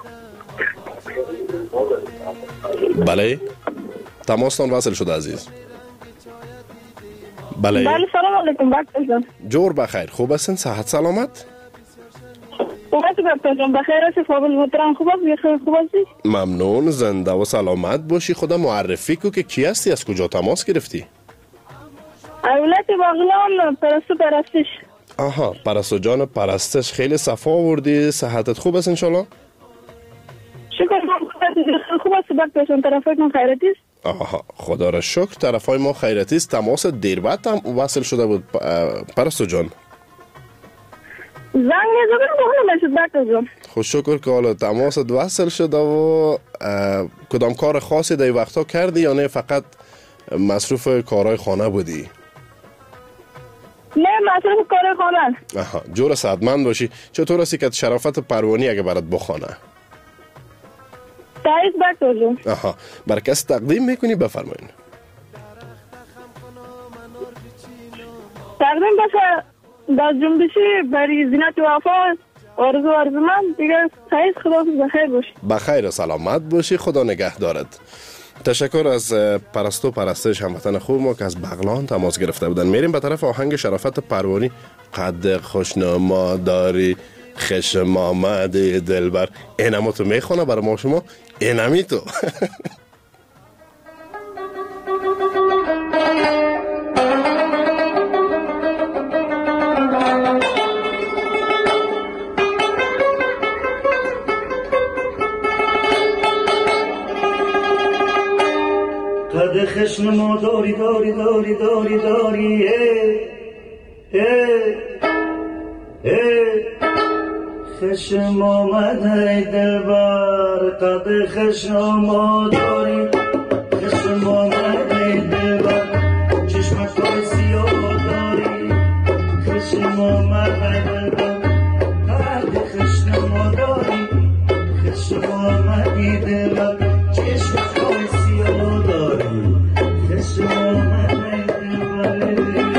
بله تماستان وصل شده عزیز. بله سلام علیکم بچه‌جان. جور بخیر. خوب هستین؟ صحت سلامت؟ خوب هستی بچه‌جان؟ بخیر هستی؟ فاضل محترم خوب هستی؟ خوب هستی؟ ممنون. زنده و سلامت باشی. خدا معرفی کو که کی هستی؟ از کجا تماس گرفتی؟ اولاد باغلان پرستش. آها پرستو جان پرستش. خیلی صفا آوردی. صحتت خوب است انشالله؟ شکر خوب است بچه‌جان. طرفای ما خیراتی است. آها خدا را شکر طرفای ما خیراتی است. تماس دیر بعد هم وصل شده بود پرستو جان. زنگ زدم بچه‌جان. خوش شکر که حالا تماست وصل شده و کدام کار خاصی در وقتا کردی یا نه فقط مصروف کارهای خانه بودی؟ نه مصروف کارهای خانه. آها جور سعدمند باشی. چطور هستی که شرافت پروانی اگه برات بخوانه؟ تایید بچه‌جان. آها بر کس تقدیم میکنی؟ بفرمایید. تقدیم باشه در جنبشی برای زینت وفا آرزومند دیگه. سعید خدا بخیر باشی. بخیر و سلامت باشی. خدا نگهدارت. تشکر از پرستو پرستش هموطن خوب ما که از بغلان تماس گرفته بودن. میریم به طرف آهنگ شرافت پروانی. قد خوشنما داری خشم آمده دلبر. اینمو تو میخونه برای ما شما اینمی تو. قد خشم ما داری داری داری داری داری خشم آمده دلبر. قد خشم ما داری خشم آمده دلبر. چشمت های سیاه داری خشم آمده دلبر. قد خشم ما داری خشم آمده دلبر. چشمت های سیاه داری خشم آمده دلبر.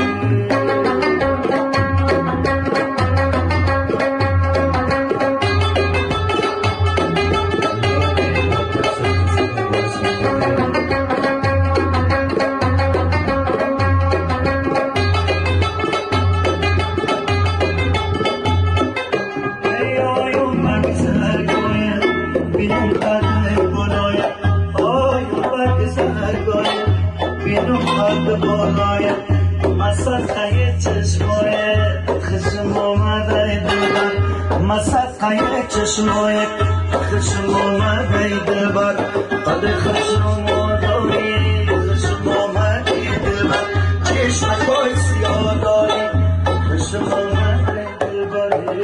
مسقای چشمای خشم آمده دلبر. قد خشم داری خشم آمده دلبر. چشمای سیاه داری خشم آمده دلبر.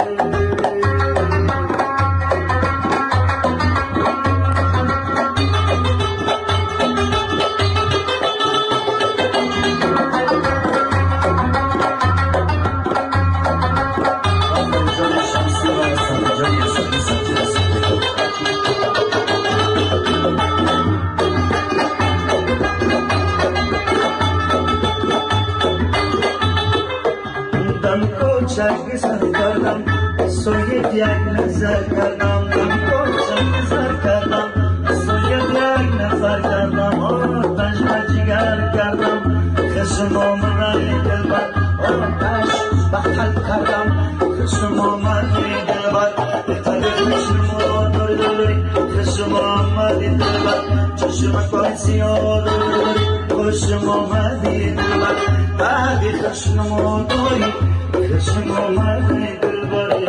چشم سر کردم سویت یک نظر کردم. نظر کردم سویت یک نظر کردم. آتش و جگر کردم خشم آمده دلبر. آتش بخل کردم خشم آمده دلبر. قد خشم داری داری خشم آمده دلبر. چشمت پای سیاه داری خشم آمده دلبر. قد خشم داری خشم آمده دلبر.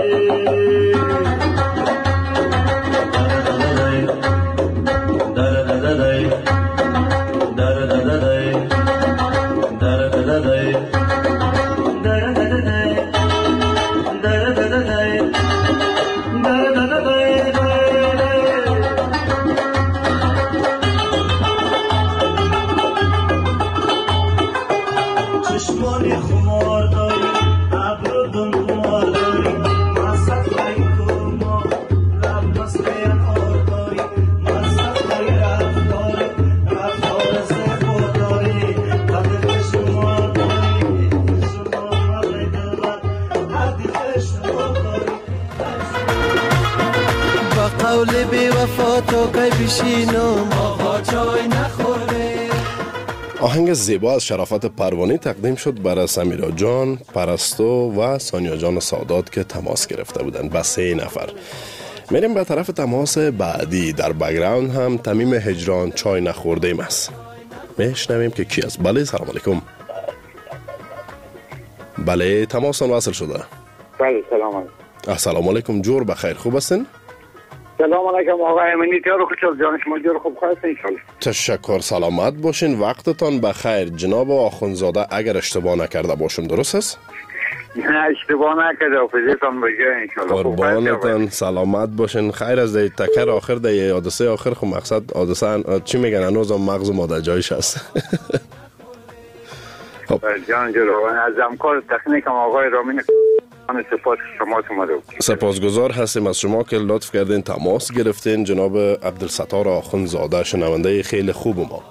چشمان خمار داری ابرو دون خمار داری. مصد خی کما رب مسلین آر داری. مصد خی رفتار رفتار زفار داری. قد خشم داری خشم آمده دلبر. قد خشم داری. با قول بی وفا تو کی بشینم آقا چای نخورده. آهنگ زیبا از شرافت پروانی تقدیم شد برای سمیرا جان، پرستو و سانیا جان سادات که تماس گرفته بودند با 3 نفر. میریم به طرف تماس بعدی. در بک‌گراند هم تمیم هجران چای نخورده ایم است. میشنویم که کی است. بله سلام علیکم. بله تماس واصل شده. بله سلام علیکم. السلام علیکم. جور بخیر خوب هستین؟ سلام علیکم آقای امینی. جور خوب شد جان شما جور خوب هستین ان شاء الله. تشکر سلامت باشین. وقتتان بخیر. جناب آخوندزاده اگر اشتباه نکرده باشم درست است؟ نه اشتباه نکرده. حافظتان بگه ان شاء الله. قربانتان سلامت باشین. خیر از دی تکر آخر دی حادثه آخر خو مقصد حادثه چی میگن هنوز مغز ما در جایش هست. خب جان جلوان از همکار تکنیکم آقای رامین سپاس شما سپاسگزار هستیم از شما که لطف کردین تماس گرفتین. جناب عبدالستار آخوندزاده شنونده خیلی خوب ما.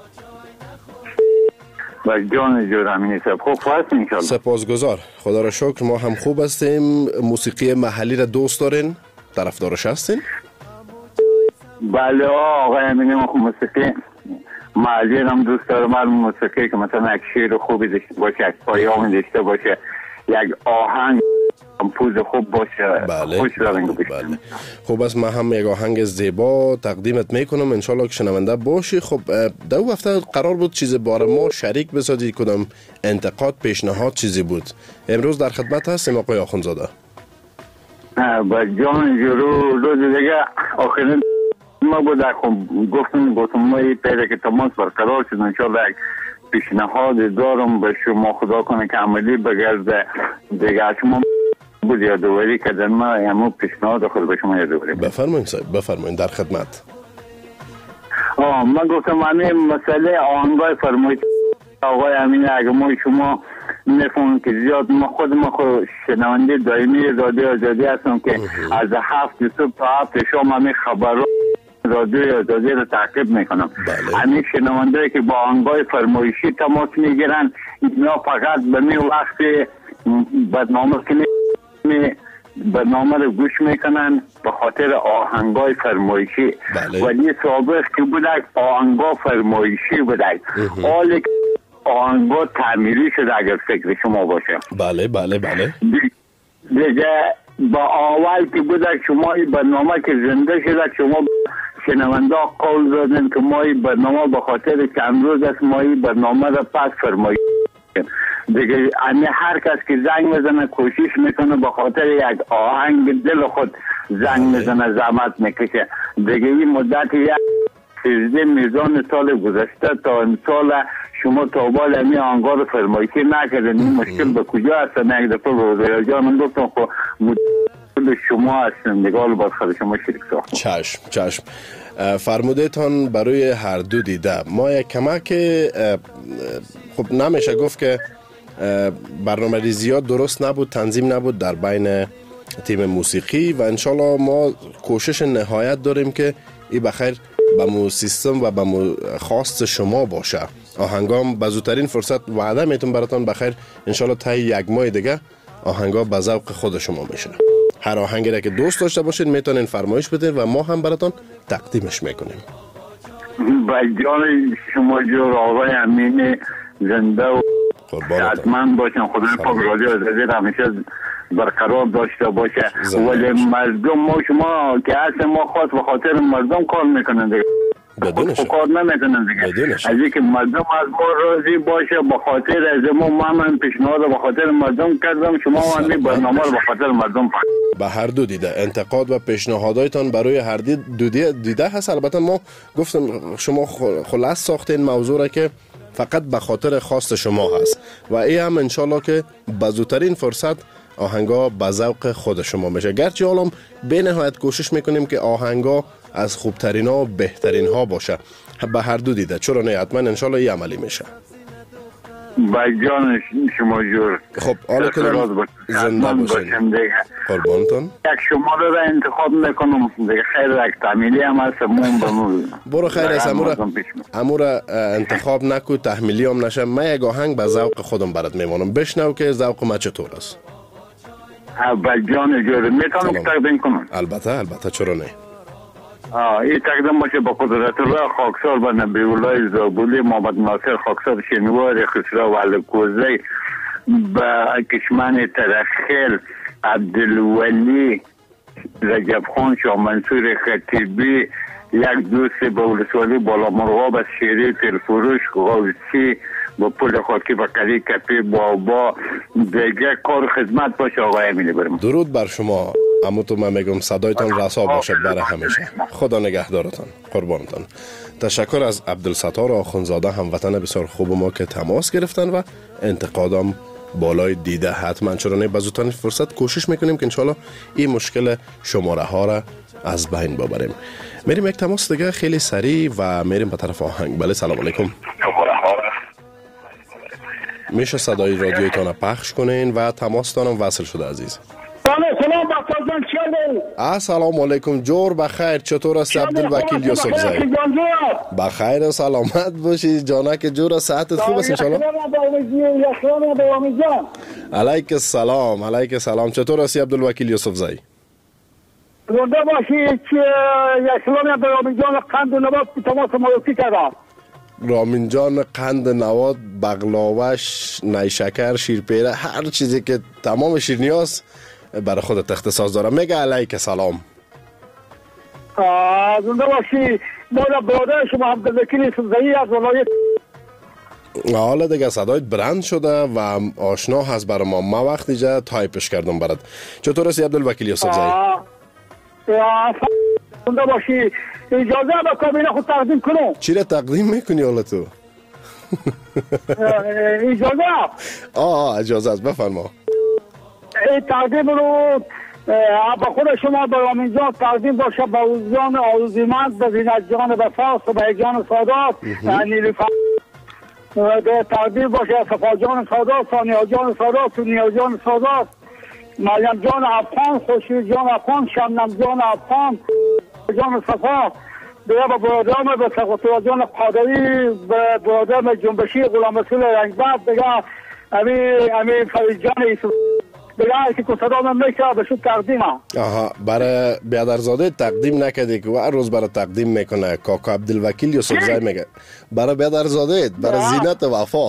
با جان جرامینی خوب هستین ان شاء الله. سپاسگزار. خدا را شکر ما هم خوب هستیم. موسیقی محلی را دوست دارین؟ طرفدارش هستین؟ بله آقای امینی ما موسیقی محلی هم دوست دارم هر موسیقی که مثلا یک شعر خوبی داشته باشه، یک پیام داشته باشه، یک آهنگ پوز خوب باشه. بله. خوش دارم. بله. خب از من هم یک آهنگ زیبا تقدیمت میکنم، انشالله که شنونده باشی. خب دو هفته قرار بود چیز بار ما شریک بسازی، کدام انتقاد پیشنهاد چیزی بود. امروز در خدمت هستیم آقای آخوندزاده. با جان جورو روز دیگه آخرین ما بود گفتم ما پیدا که تماس برقرار شد. انشالله یک پیشنهاد دارم به شما، خدا کنه که عملی بگرده دیگه. شما بود یادواری کردن، ما همون پیشنهاد خود به شما یادواری. بفرمایید صاحب، بفرمایید، در خدمت. من گفتم همین مسئله آهنگای فرمایش آقای امین، اگه ما شما نفهم که زیاد ما خود شنونده دائمی رادیو آزادی هستم که از 7 صبح تا 7 شام همین خبرها رادیو آزادی رو تعقیب میکنم. همین شنونده که با آهنگای فرمایشی تماس میگیرن، اینا فقط به می وقت برنامه برنامه رو گوش میکنن به خاطر آهنگای فرمایشی. ولی سابق که بوده آهنگا فرمایشی بوده، حالی آهنگا تعمیری شده اگر فکر شما باشه. بله بله بله. دیگه با اول که بوده شما این برنامه که زنده شده، شما شنونده قول دادن که ما این برنامه به خاطر چند روز است ما این برنامه را پس فرمایشی دیگه. هر کس که زنگ میزنه کوشش میکنه به خاطر یک آهنگ دل خود زنگ میزنه، زحمت میکشه دیگه. این مدت یک 13 میزان سال گذشته تا امسال شما تا بال امی آهنگا رو فرمایشی نکردن. این مشکل به کجا هستن؟ یک دفعه روزای جان گفتم خب مدل شما هستن نگاه رو باید خود شما شریک ساختم. چشم. فرموده تان برای هر دو دیده. ما یک کمک خب نمیشه گفت که برنامه ریزیات درست نبود، تنظیم نبود در بین تیم موسیقی و انشالله ما کوشش نهایت داریم که این بخیر به مو سیستم و به مو خواست شما باشه. آهنگام به زودترین فرصت وعده میتونم براتون بخیر انشالله تا یک ماه دیگه آهنگا به ذوق خود شما میشه. هر آهنگی را که دوست داشته باشید میتونین فرمایش بدین و ما هم براتون تقدیمش میکنیم. با جان شما جور آقای امین زنده و حتما باشن. خدای پاک رادیو آزادی همیشه برقرار داشته باشه. ولی مردم ما شما که هست ما خاص به خاطر مردم کار میکنن دیگه، بدونش کار نمیکنن دیگه. از اینکه مردم از ما راضی باشه به خاطر از ما من پیشنهاد به خاطر مردم کردم. شما همین برنامه رو به خاطر مردم به هر دو دیده انتقاد و پیشنهاداتتان برای هر دو دیده هست. البته ما گفتم شما خلاص ساختین موضوع را که فقط به خاطر خواست شما هست و این هم انشالله که به زودترین فرصت آهنگا به ذوق خود شما میشه. گرچه حالا به نهایت کوشش میکنیم که آهنگا از خوبترین ها و بهترین ها باشه. به هر دو دیده چرا نه، حتما انشالله این عملی میشه. با جان شما جور. خب حالا کدام زنده باشین قربانتان. یک شماره را انتخاب میکنم دیگه. خیر یک تحمیلی هم هست برو خیر است امورا انتخاب نکو، تحمیلی هم نشه. من یک آهنگ به ذوق خودم برات میمانم، بشنو که ذوق ما چطور است. با جان جور میتونم که تقدیم کنم؟ البته چرا نه. این تقدیم باشه با قدرت الله خاکسار و نبی الله زابولی، محمد ناصر خاکسار شنوار، خسرو علکوزی، با کشمن ترخیل، عبدالولی، رجب خان، شاه منصور خطیبی، یک دوست با ولسوالی بالا مرغاب از شیری تلفروش غوثی با پول خاکی و قلی کپی بابا دیگه کار خدمت باشه. آقای امینی برم درود بر شما. اما تو من میگم صدایتان رسا باشد برای همیشه. خدا نگهدارتان، قربانتان. تشکر از عبدالستار آخوندزاده، هموطن بسیار خوب ما که تماس گرفتن و انتقادم بالای دیده. حتما چرا نه، بزودترین فرصت کوشش میکنیم که انشالله این مشکل شماره ها را از بین ببریم. میریم یک تماس دیگه خیلی سریع و میریم به طرف آهنگ. بله سلام علیکم. میشه صدای رادیویتان را پخش کنین و تماستانم وصل شده عزیز. سلام بختر جان چیه؟ السلام علیکم. جور بخیر، چطور است عبدالوکیل یوسف زی؟ بخیر و سلامت باشی جانک جور. صحتت خوب است انشالله؟ علیک السلام. علیک السلام. چطور است عبدالوکیل یوسف زی؟ زنده باشی. یک سلامی به آمی جان قند و نبات تماس موسی کردم. رامین جان قند نواد، بغلاوش، نیشکر، شیرپیره، هر چیزی که تمام شیرنیاست برای خودت اختصاص داره. میگه علیک سلام. زنده باشی. مولا برادر شما عبدالوکیل یوسفزئی از ولایت. حالا دیگه صدایت برند شده و آشنا هست برای ما. ما وقتی جا تایپش کردم برات. چطور هستی عبدالوکیل یوسفزئی؟ زنده باشی. اجازه به کابینه خود تقدیم کنم. چی را تقدیم میکنی حالا تو؟ اجازه؟ اجازه است، بفرما. این تقدیم رو با خود شما به رامین جان تقدیم باشه، به اوزیان آوزیمند، به زینت جان وفاس و به جان سادات نیلوفر، تقدیم باشه صفا جان سادات، ثانیه جان سادات، سونیا جان سادات، مریم جان افغان، خوشی جان افغان، شمنم جان افغان، جان صفا، دیگه به برادرم به سقطولا جان قادری، به برادرم جنبشی غلام رسول رنگبرد، دیگه امیر فرید جان یوسف، دیگه که صدام میشه به شو تقدیمم. برای بیادرزاده تقدیم نکردی که هر روز برای تقدیم میکنه کاکا عبدالوکیل یوسفزئی میگه برای بیادرزاده، برای زینت وفا.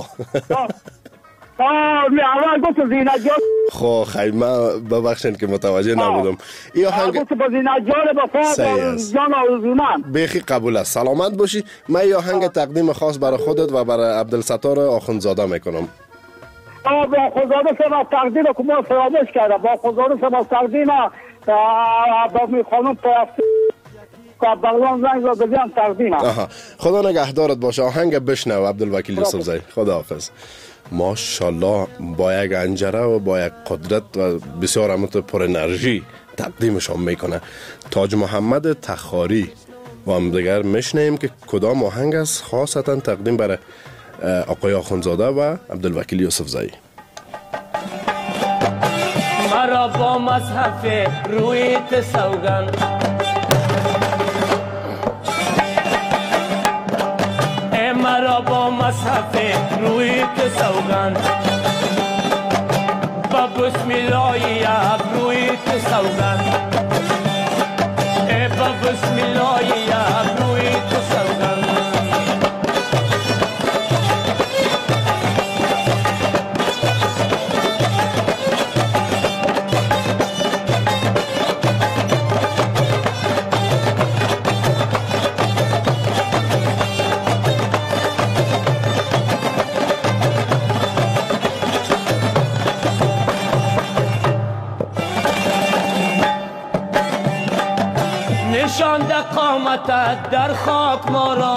اول گفت زینت جان. خب خیلی من ببخشید که متوجه نبودم. این آهنگ گفت با زینت جان وفا جان آرزومند. بخی قبول است. سلامت باشی. من این آهنگ تقدیم خاص برای خودت و برای عبدالستار آخوندزاده میکنم. با خداوند سما تقدیم که ما فراموش کردم. با خداوند سما تقدیم با می خانم پیافتی که بغلان زنگ را بزیم تقدیم. خدا نگهدارت باشه. آهنگ بشنو عبدالوکیل یوسفزئی. خداحافظ. ماشاءالله با یک انجره و با یک قدرت و بسیار همت پر انرژی تقدیمشان میکنه. تاج محمد تخاری و هم دیگر میشنیم که کدام آهنگ است خاصتا تقدیم برای آقای آخوندزاده و عبدالوکیل یوسفزئی. مرا با مصحف روی سوگن مرا با مصحف روی سوگن با بسم الله روی سوگن با بسم الله روی سوگن نشانده قامتت در خاک ما را،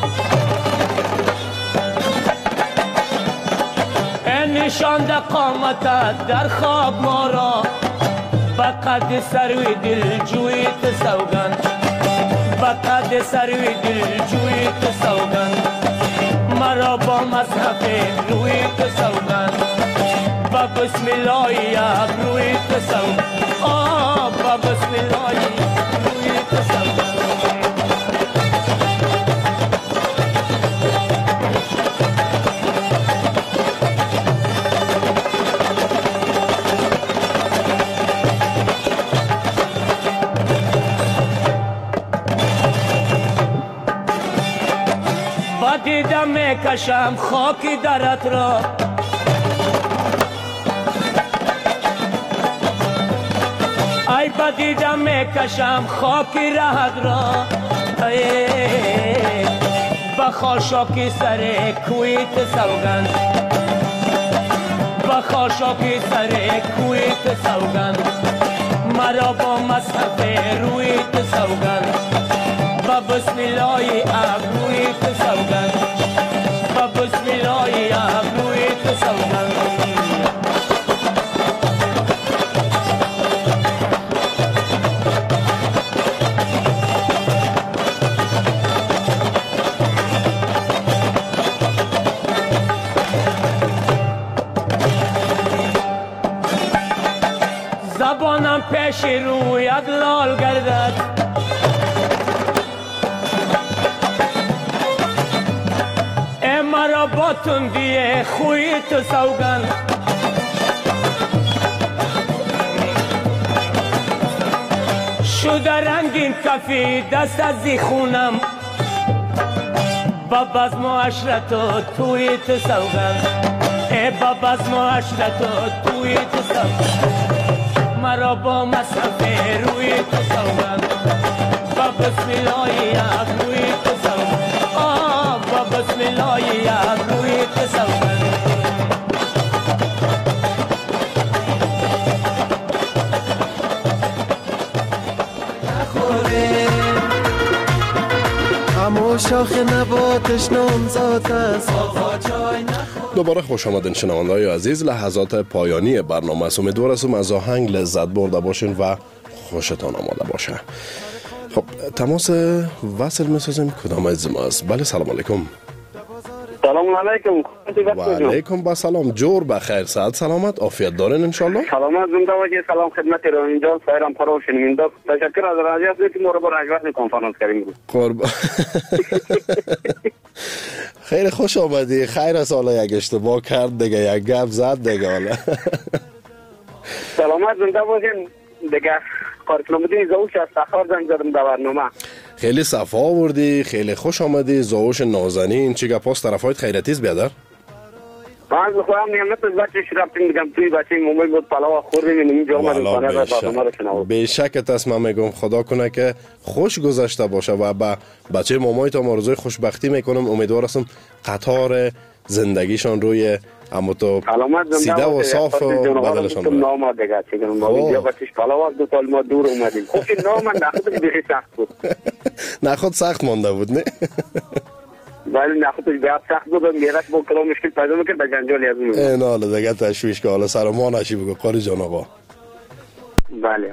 نشانده قامتت در خاک ما را، به قد سروی دل جویت سوگن، به قد سروی دل جویت سوگن، مرا با مصحف رویت سوگن، با بسم الله رویت سوگن، با بسم الله دیدم میکشم خاکی درت را، ای بدیدم میکشم خاکی رهت را، با خاشاکی سر کویت سوگن، با خاشاکی سر کویت سوگن، مرا با مصحف رویت سوگن، با بسم الله ابرویت سوگن، با بسم الله ابرویت سوگن. زبانم پیش رویت لال گردد، مرا با تندی خوی تو سوگن، شده رنگین کفی دست از خونم، باب از معاشرت و توی تو سوگند ای باب از معاشرت و توی تو سوگند مرا با مصرف روی تو سوگند با بسم الله یک روی تو سوگند با بسم الله یک روی تو سوگند شاخ نباتش نامزاد است. دوباره خوش آمدین شنونده‌های عزیز. لحظات پایانی برنامه است. امیدوار هستم از آهنگ لذت برده باشین و خوشتان آماده باشه. خب تماس وصل می‌سازیم. کدام از ما است؟ بله سلام علیکم. سلام علیکم. و علیکم با سلام. جور بخیر، صحت سلامت، عافیت دارین ان شاء الله. سلامت زنده باشید. سلام خدمت رامین جان، سایرام پرو شنونده. تشکر از راجی هستید که ما رو با رجوت کنفرانس کردیم. قربان. خیلی خوش آمدی. خیر است. حالا یک اشتباه کرد دیگه، یک گپ زد دیگه. حالا سلامت زنده باشین دیگه. کارکنامدین زوش از سخار زنگ زدم در برنامه. خیلی صفا آوردی، خیلی خوش آمدی. زوش نازنین چی گپاست؟ طرفایت خیرتیز بیادر؟ من بخواهم نیامت از بچه شرفتیم میگم توی بچه مومای بود پلاوا خوردیم اینجا آمدیم خانه و برنامه رو شنوید. بیشک تصمیم میگم خدا کنه که خوش گذشته باشه و با بچه مومای تا آرزوی خوشبختی میکنم. امیدوار هستم قطار زندگیشان روی اما تو سیده و صاف و بدلشان رو نام دیگه چیگم با اینجا بچهش پلاوا دو تا ما دور اومدیم. خب این نام نخودش بخی سخت بود. نخود سخت مانده بود نه؟ ولی نخودش بیاد سخت بود و میرک با کلام مشکل پیدا میکرد به جنجالی از اون. این حالا دیگه تشویش که حالا سر ما نشی بگو قاری جان آقا. بله.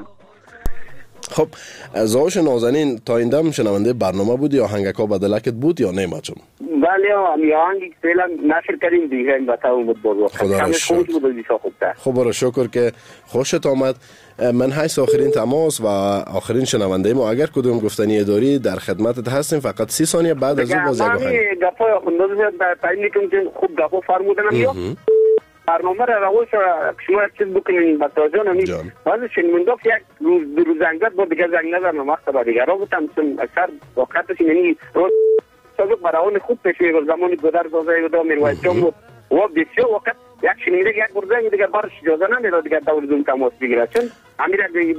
خب زاوش نازنین تا این دم شنونده برنامه بود یا آهنگکا بدلکت بود یا نه ماچم؟ بله آهنگی فعلا نشر کردیم دیگه این بتاون بود بود. خدا را شکر. خب را شکر که خوشت آمد. من حیث آخرین تماس و آخرین شنونده ما اگر کدوم گفتنی داری در خدمتت هستیم. فقط 30 ثانیه بعد از اون باز یک آهنگ. گپای آخونداز در تعیین میکنم خوب گپا فرمودنم یا برنامه را روش شما چیز بکنین بچه‌ها جان ولی شنونده یک روز زنگ زد با دیگه زنگ نزدم وقت با دیگه را گفتم چون اکثر وقتش یعنی روز سابق برای خوب پیش می‌رفت زمانی گذر گذر و میرویس جان بود و بسیار وقت یک شنونده یک برزنگ دیگه برش اجازه نمیداد دیگه دور زوم تماس بگیره چون امیر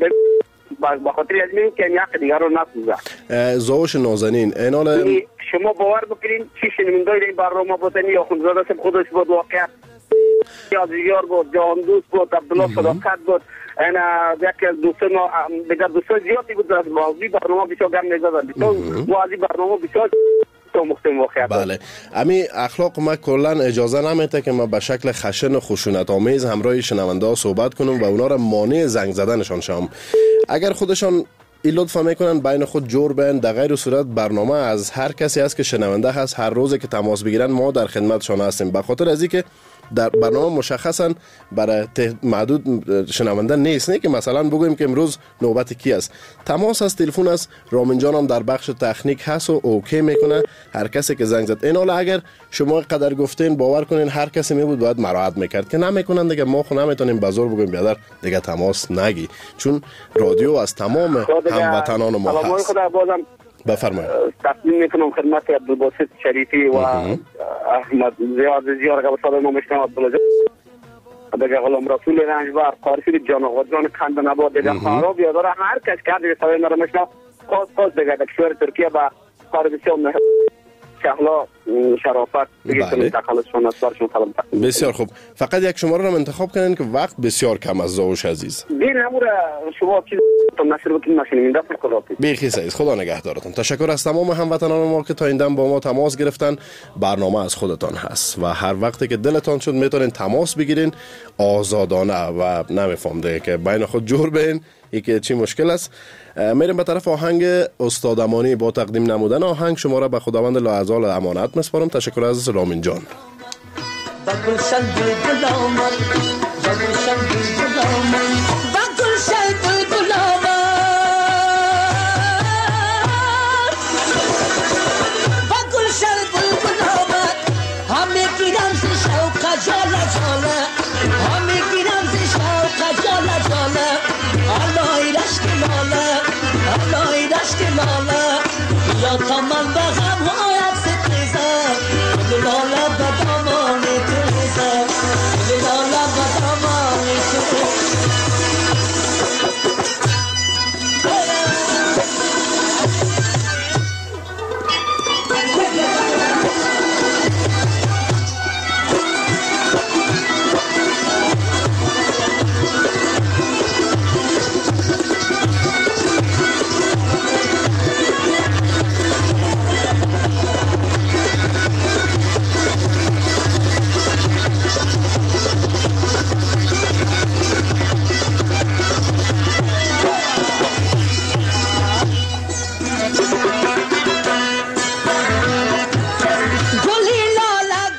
با خاطر از میگم که یک دیگه رو نسوزه. زاوش نازنین اینال شما باور بکنین چی شنونده این برنامه بودنی یا خودزاده سب خودش بود واقعا یادیار بود، جهان دوست بود، عبدالله صداقت بود. اینا یک دوستان دیگر دوستان زیادی بود از موضوعی برنامه بسیار گرم نزدن. موضوعی برنامه بسیار مختلف واقعا. بله. امی اخلاق ما کلا اجازه نمیده که ما به شکل خشن و خشونت آمیز همراه شنونده ها صحبت کنم و اونا را مانع زنگ زدنشان شم. اگر خودشان این لطفا میکنن بین خود جور بین در غیر صورت برنامه از هر کسی است که شنونده هست هر روز که تماس بگیرن ما در خدمتشان هستیم. به خاطر از اینکه در برنامه مشخصا برای معدود شنونده نیست نه که مثلا بگویم که امروز نوبت کی است. تماس از تلفن است. رامین جان هم در بخش تکنیک هست و اوکی میکنه هر کسی که زنگ زد. این حالا اگر شما قدر گفتین باور کنین هر کسی میبود باید مراعات میکرد که نمیکنن دیگه ما خو نمیتونیم بازار بگویم بیادر دیگه تماس نگی چون رادیو از تمام هموطنان ما هست. بفرمایید. تقدیم میکنم خدمت عبدالباسط شریفی و احمد زیاد که بساده ما میشنم عبدالله جان دیگه غلام رسول رنجبر قارفی جان آقا جان کند نباد دیگه خراب یاداره هر کس که دیگه سوی مرا میشنم خاص دیگه در کشور ترکیه با کار بسیار مهم شهلا شرافت دیگه تخلصشون از برشون سلام تقدیم. بسیار خوب. فقط یک شماره رو انتخاب کنین که وقت بسیار کم از زاوش عزیز. دین امور شما چیز نشر بکنید ماشین دست خداحافظ. بخیر سعید خدا نگهدارتون. تشکر از تمام هموطنان ما که تا این دم با ما تماس گرفتن. برنامه از خودتان هست و هر وقتی که دلتان شد میتونین تماس بگیرین آزادانه و نمیفهم دیگه که بین خود جور بین یکی چی مشکل است. میریم به طرف آهنگ استاد امانی با تقدیم نمودن آهنگ شما را به خداوند لاعزال امانت میسپارم. تشکر از رامین جان. یا تا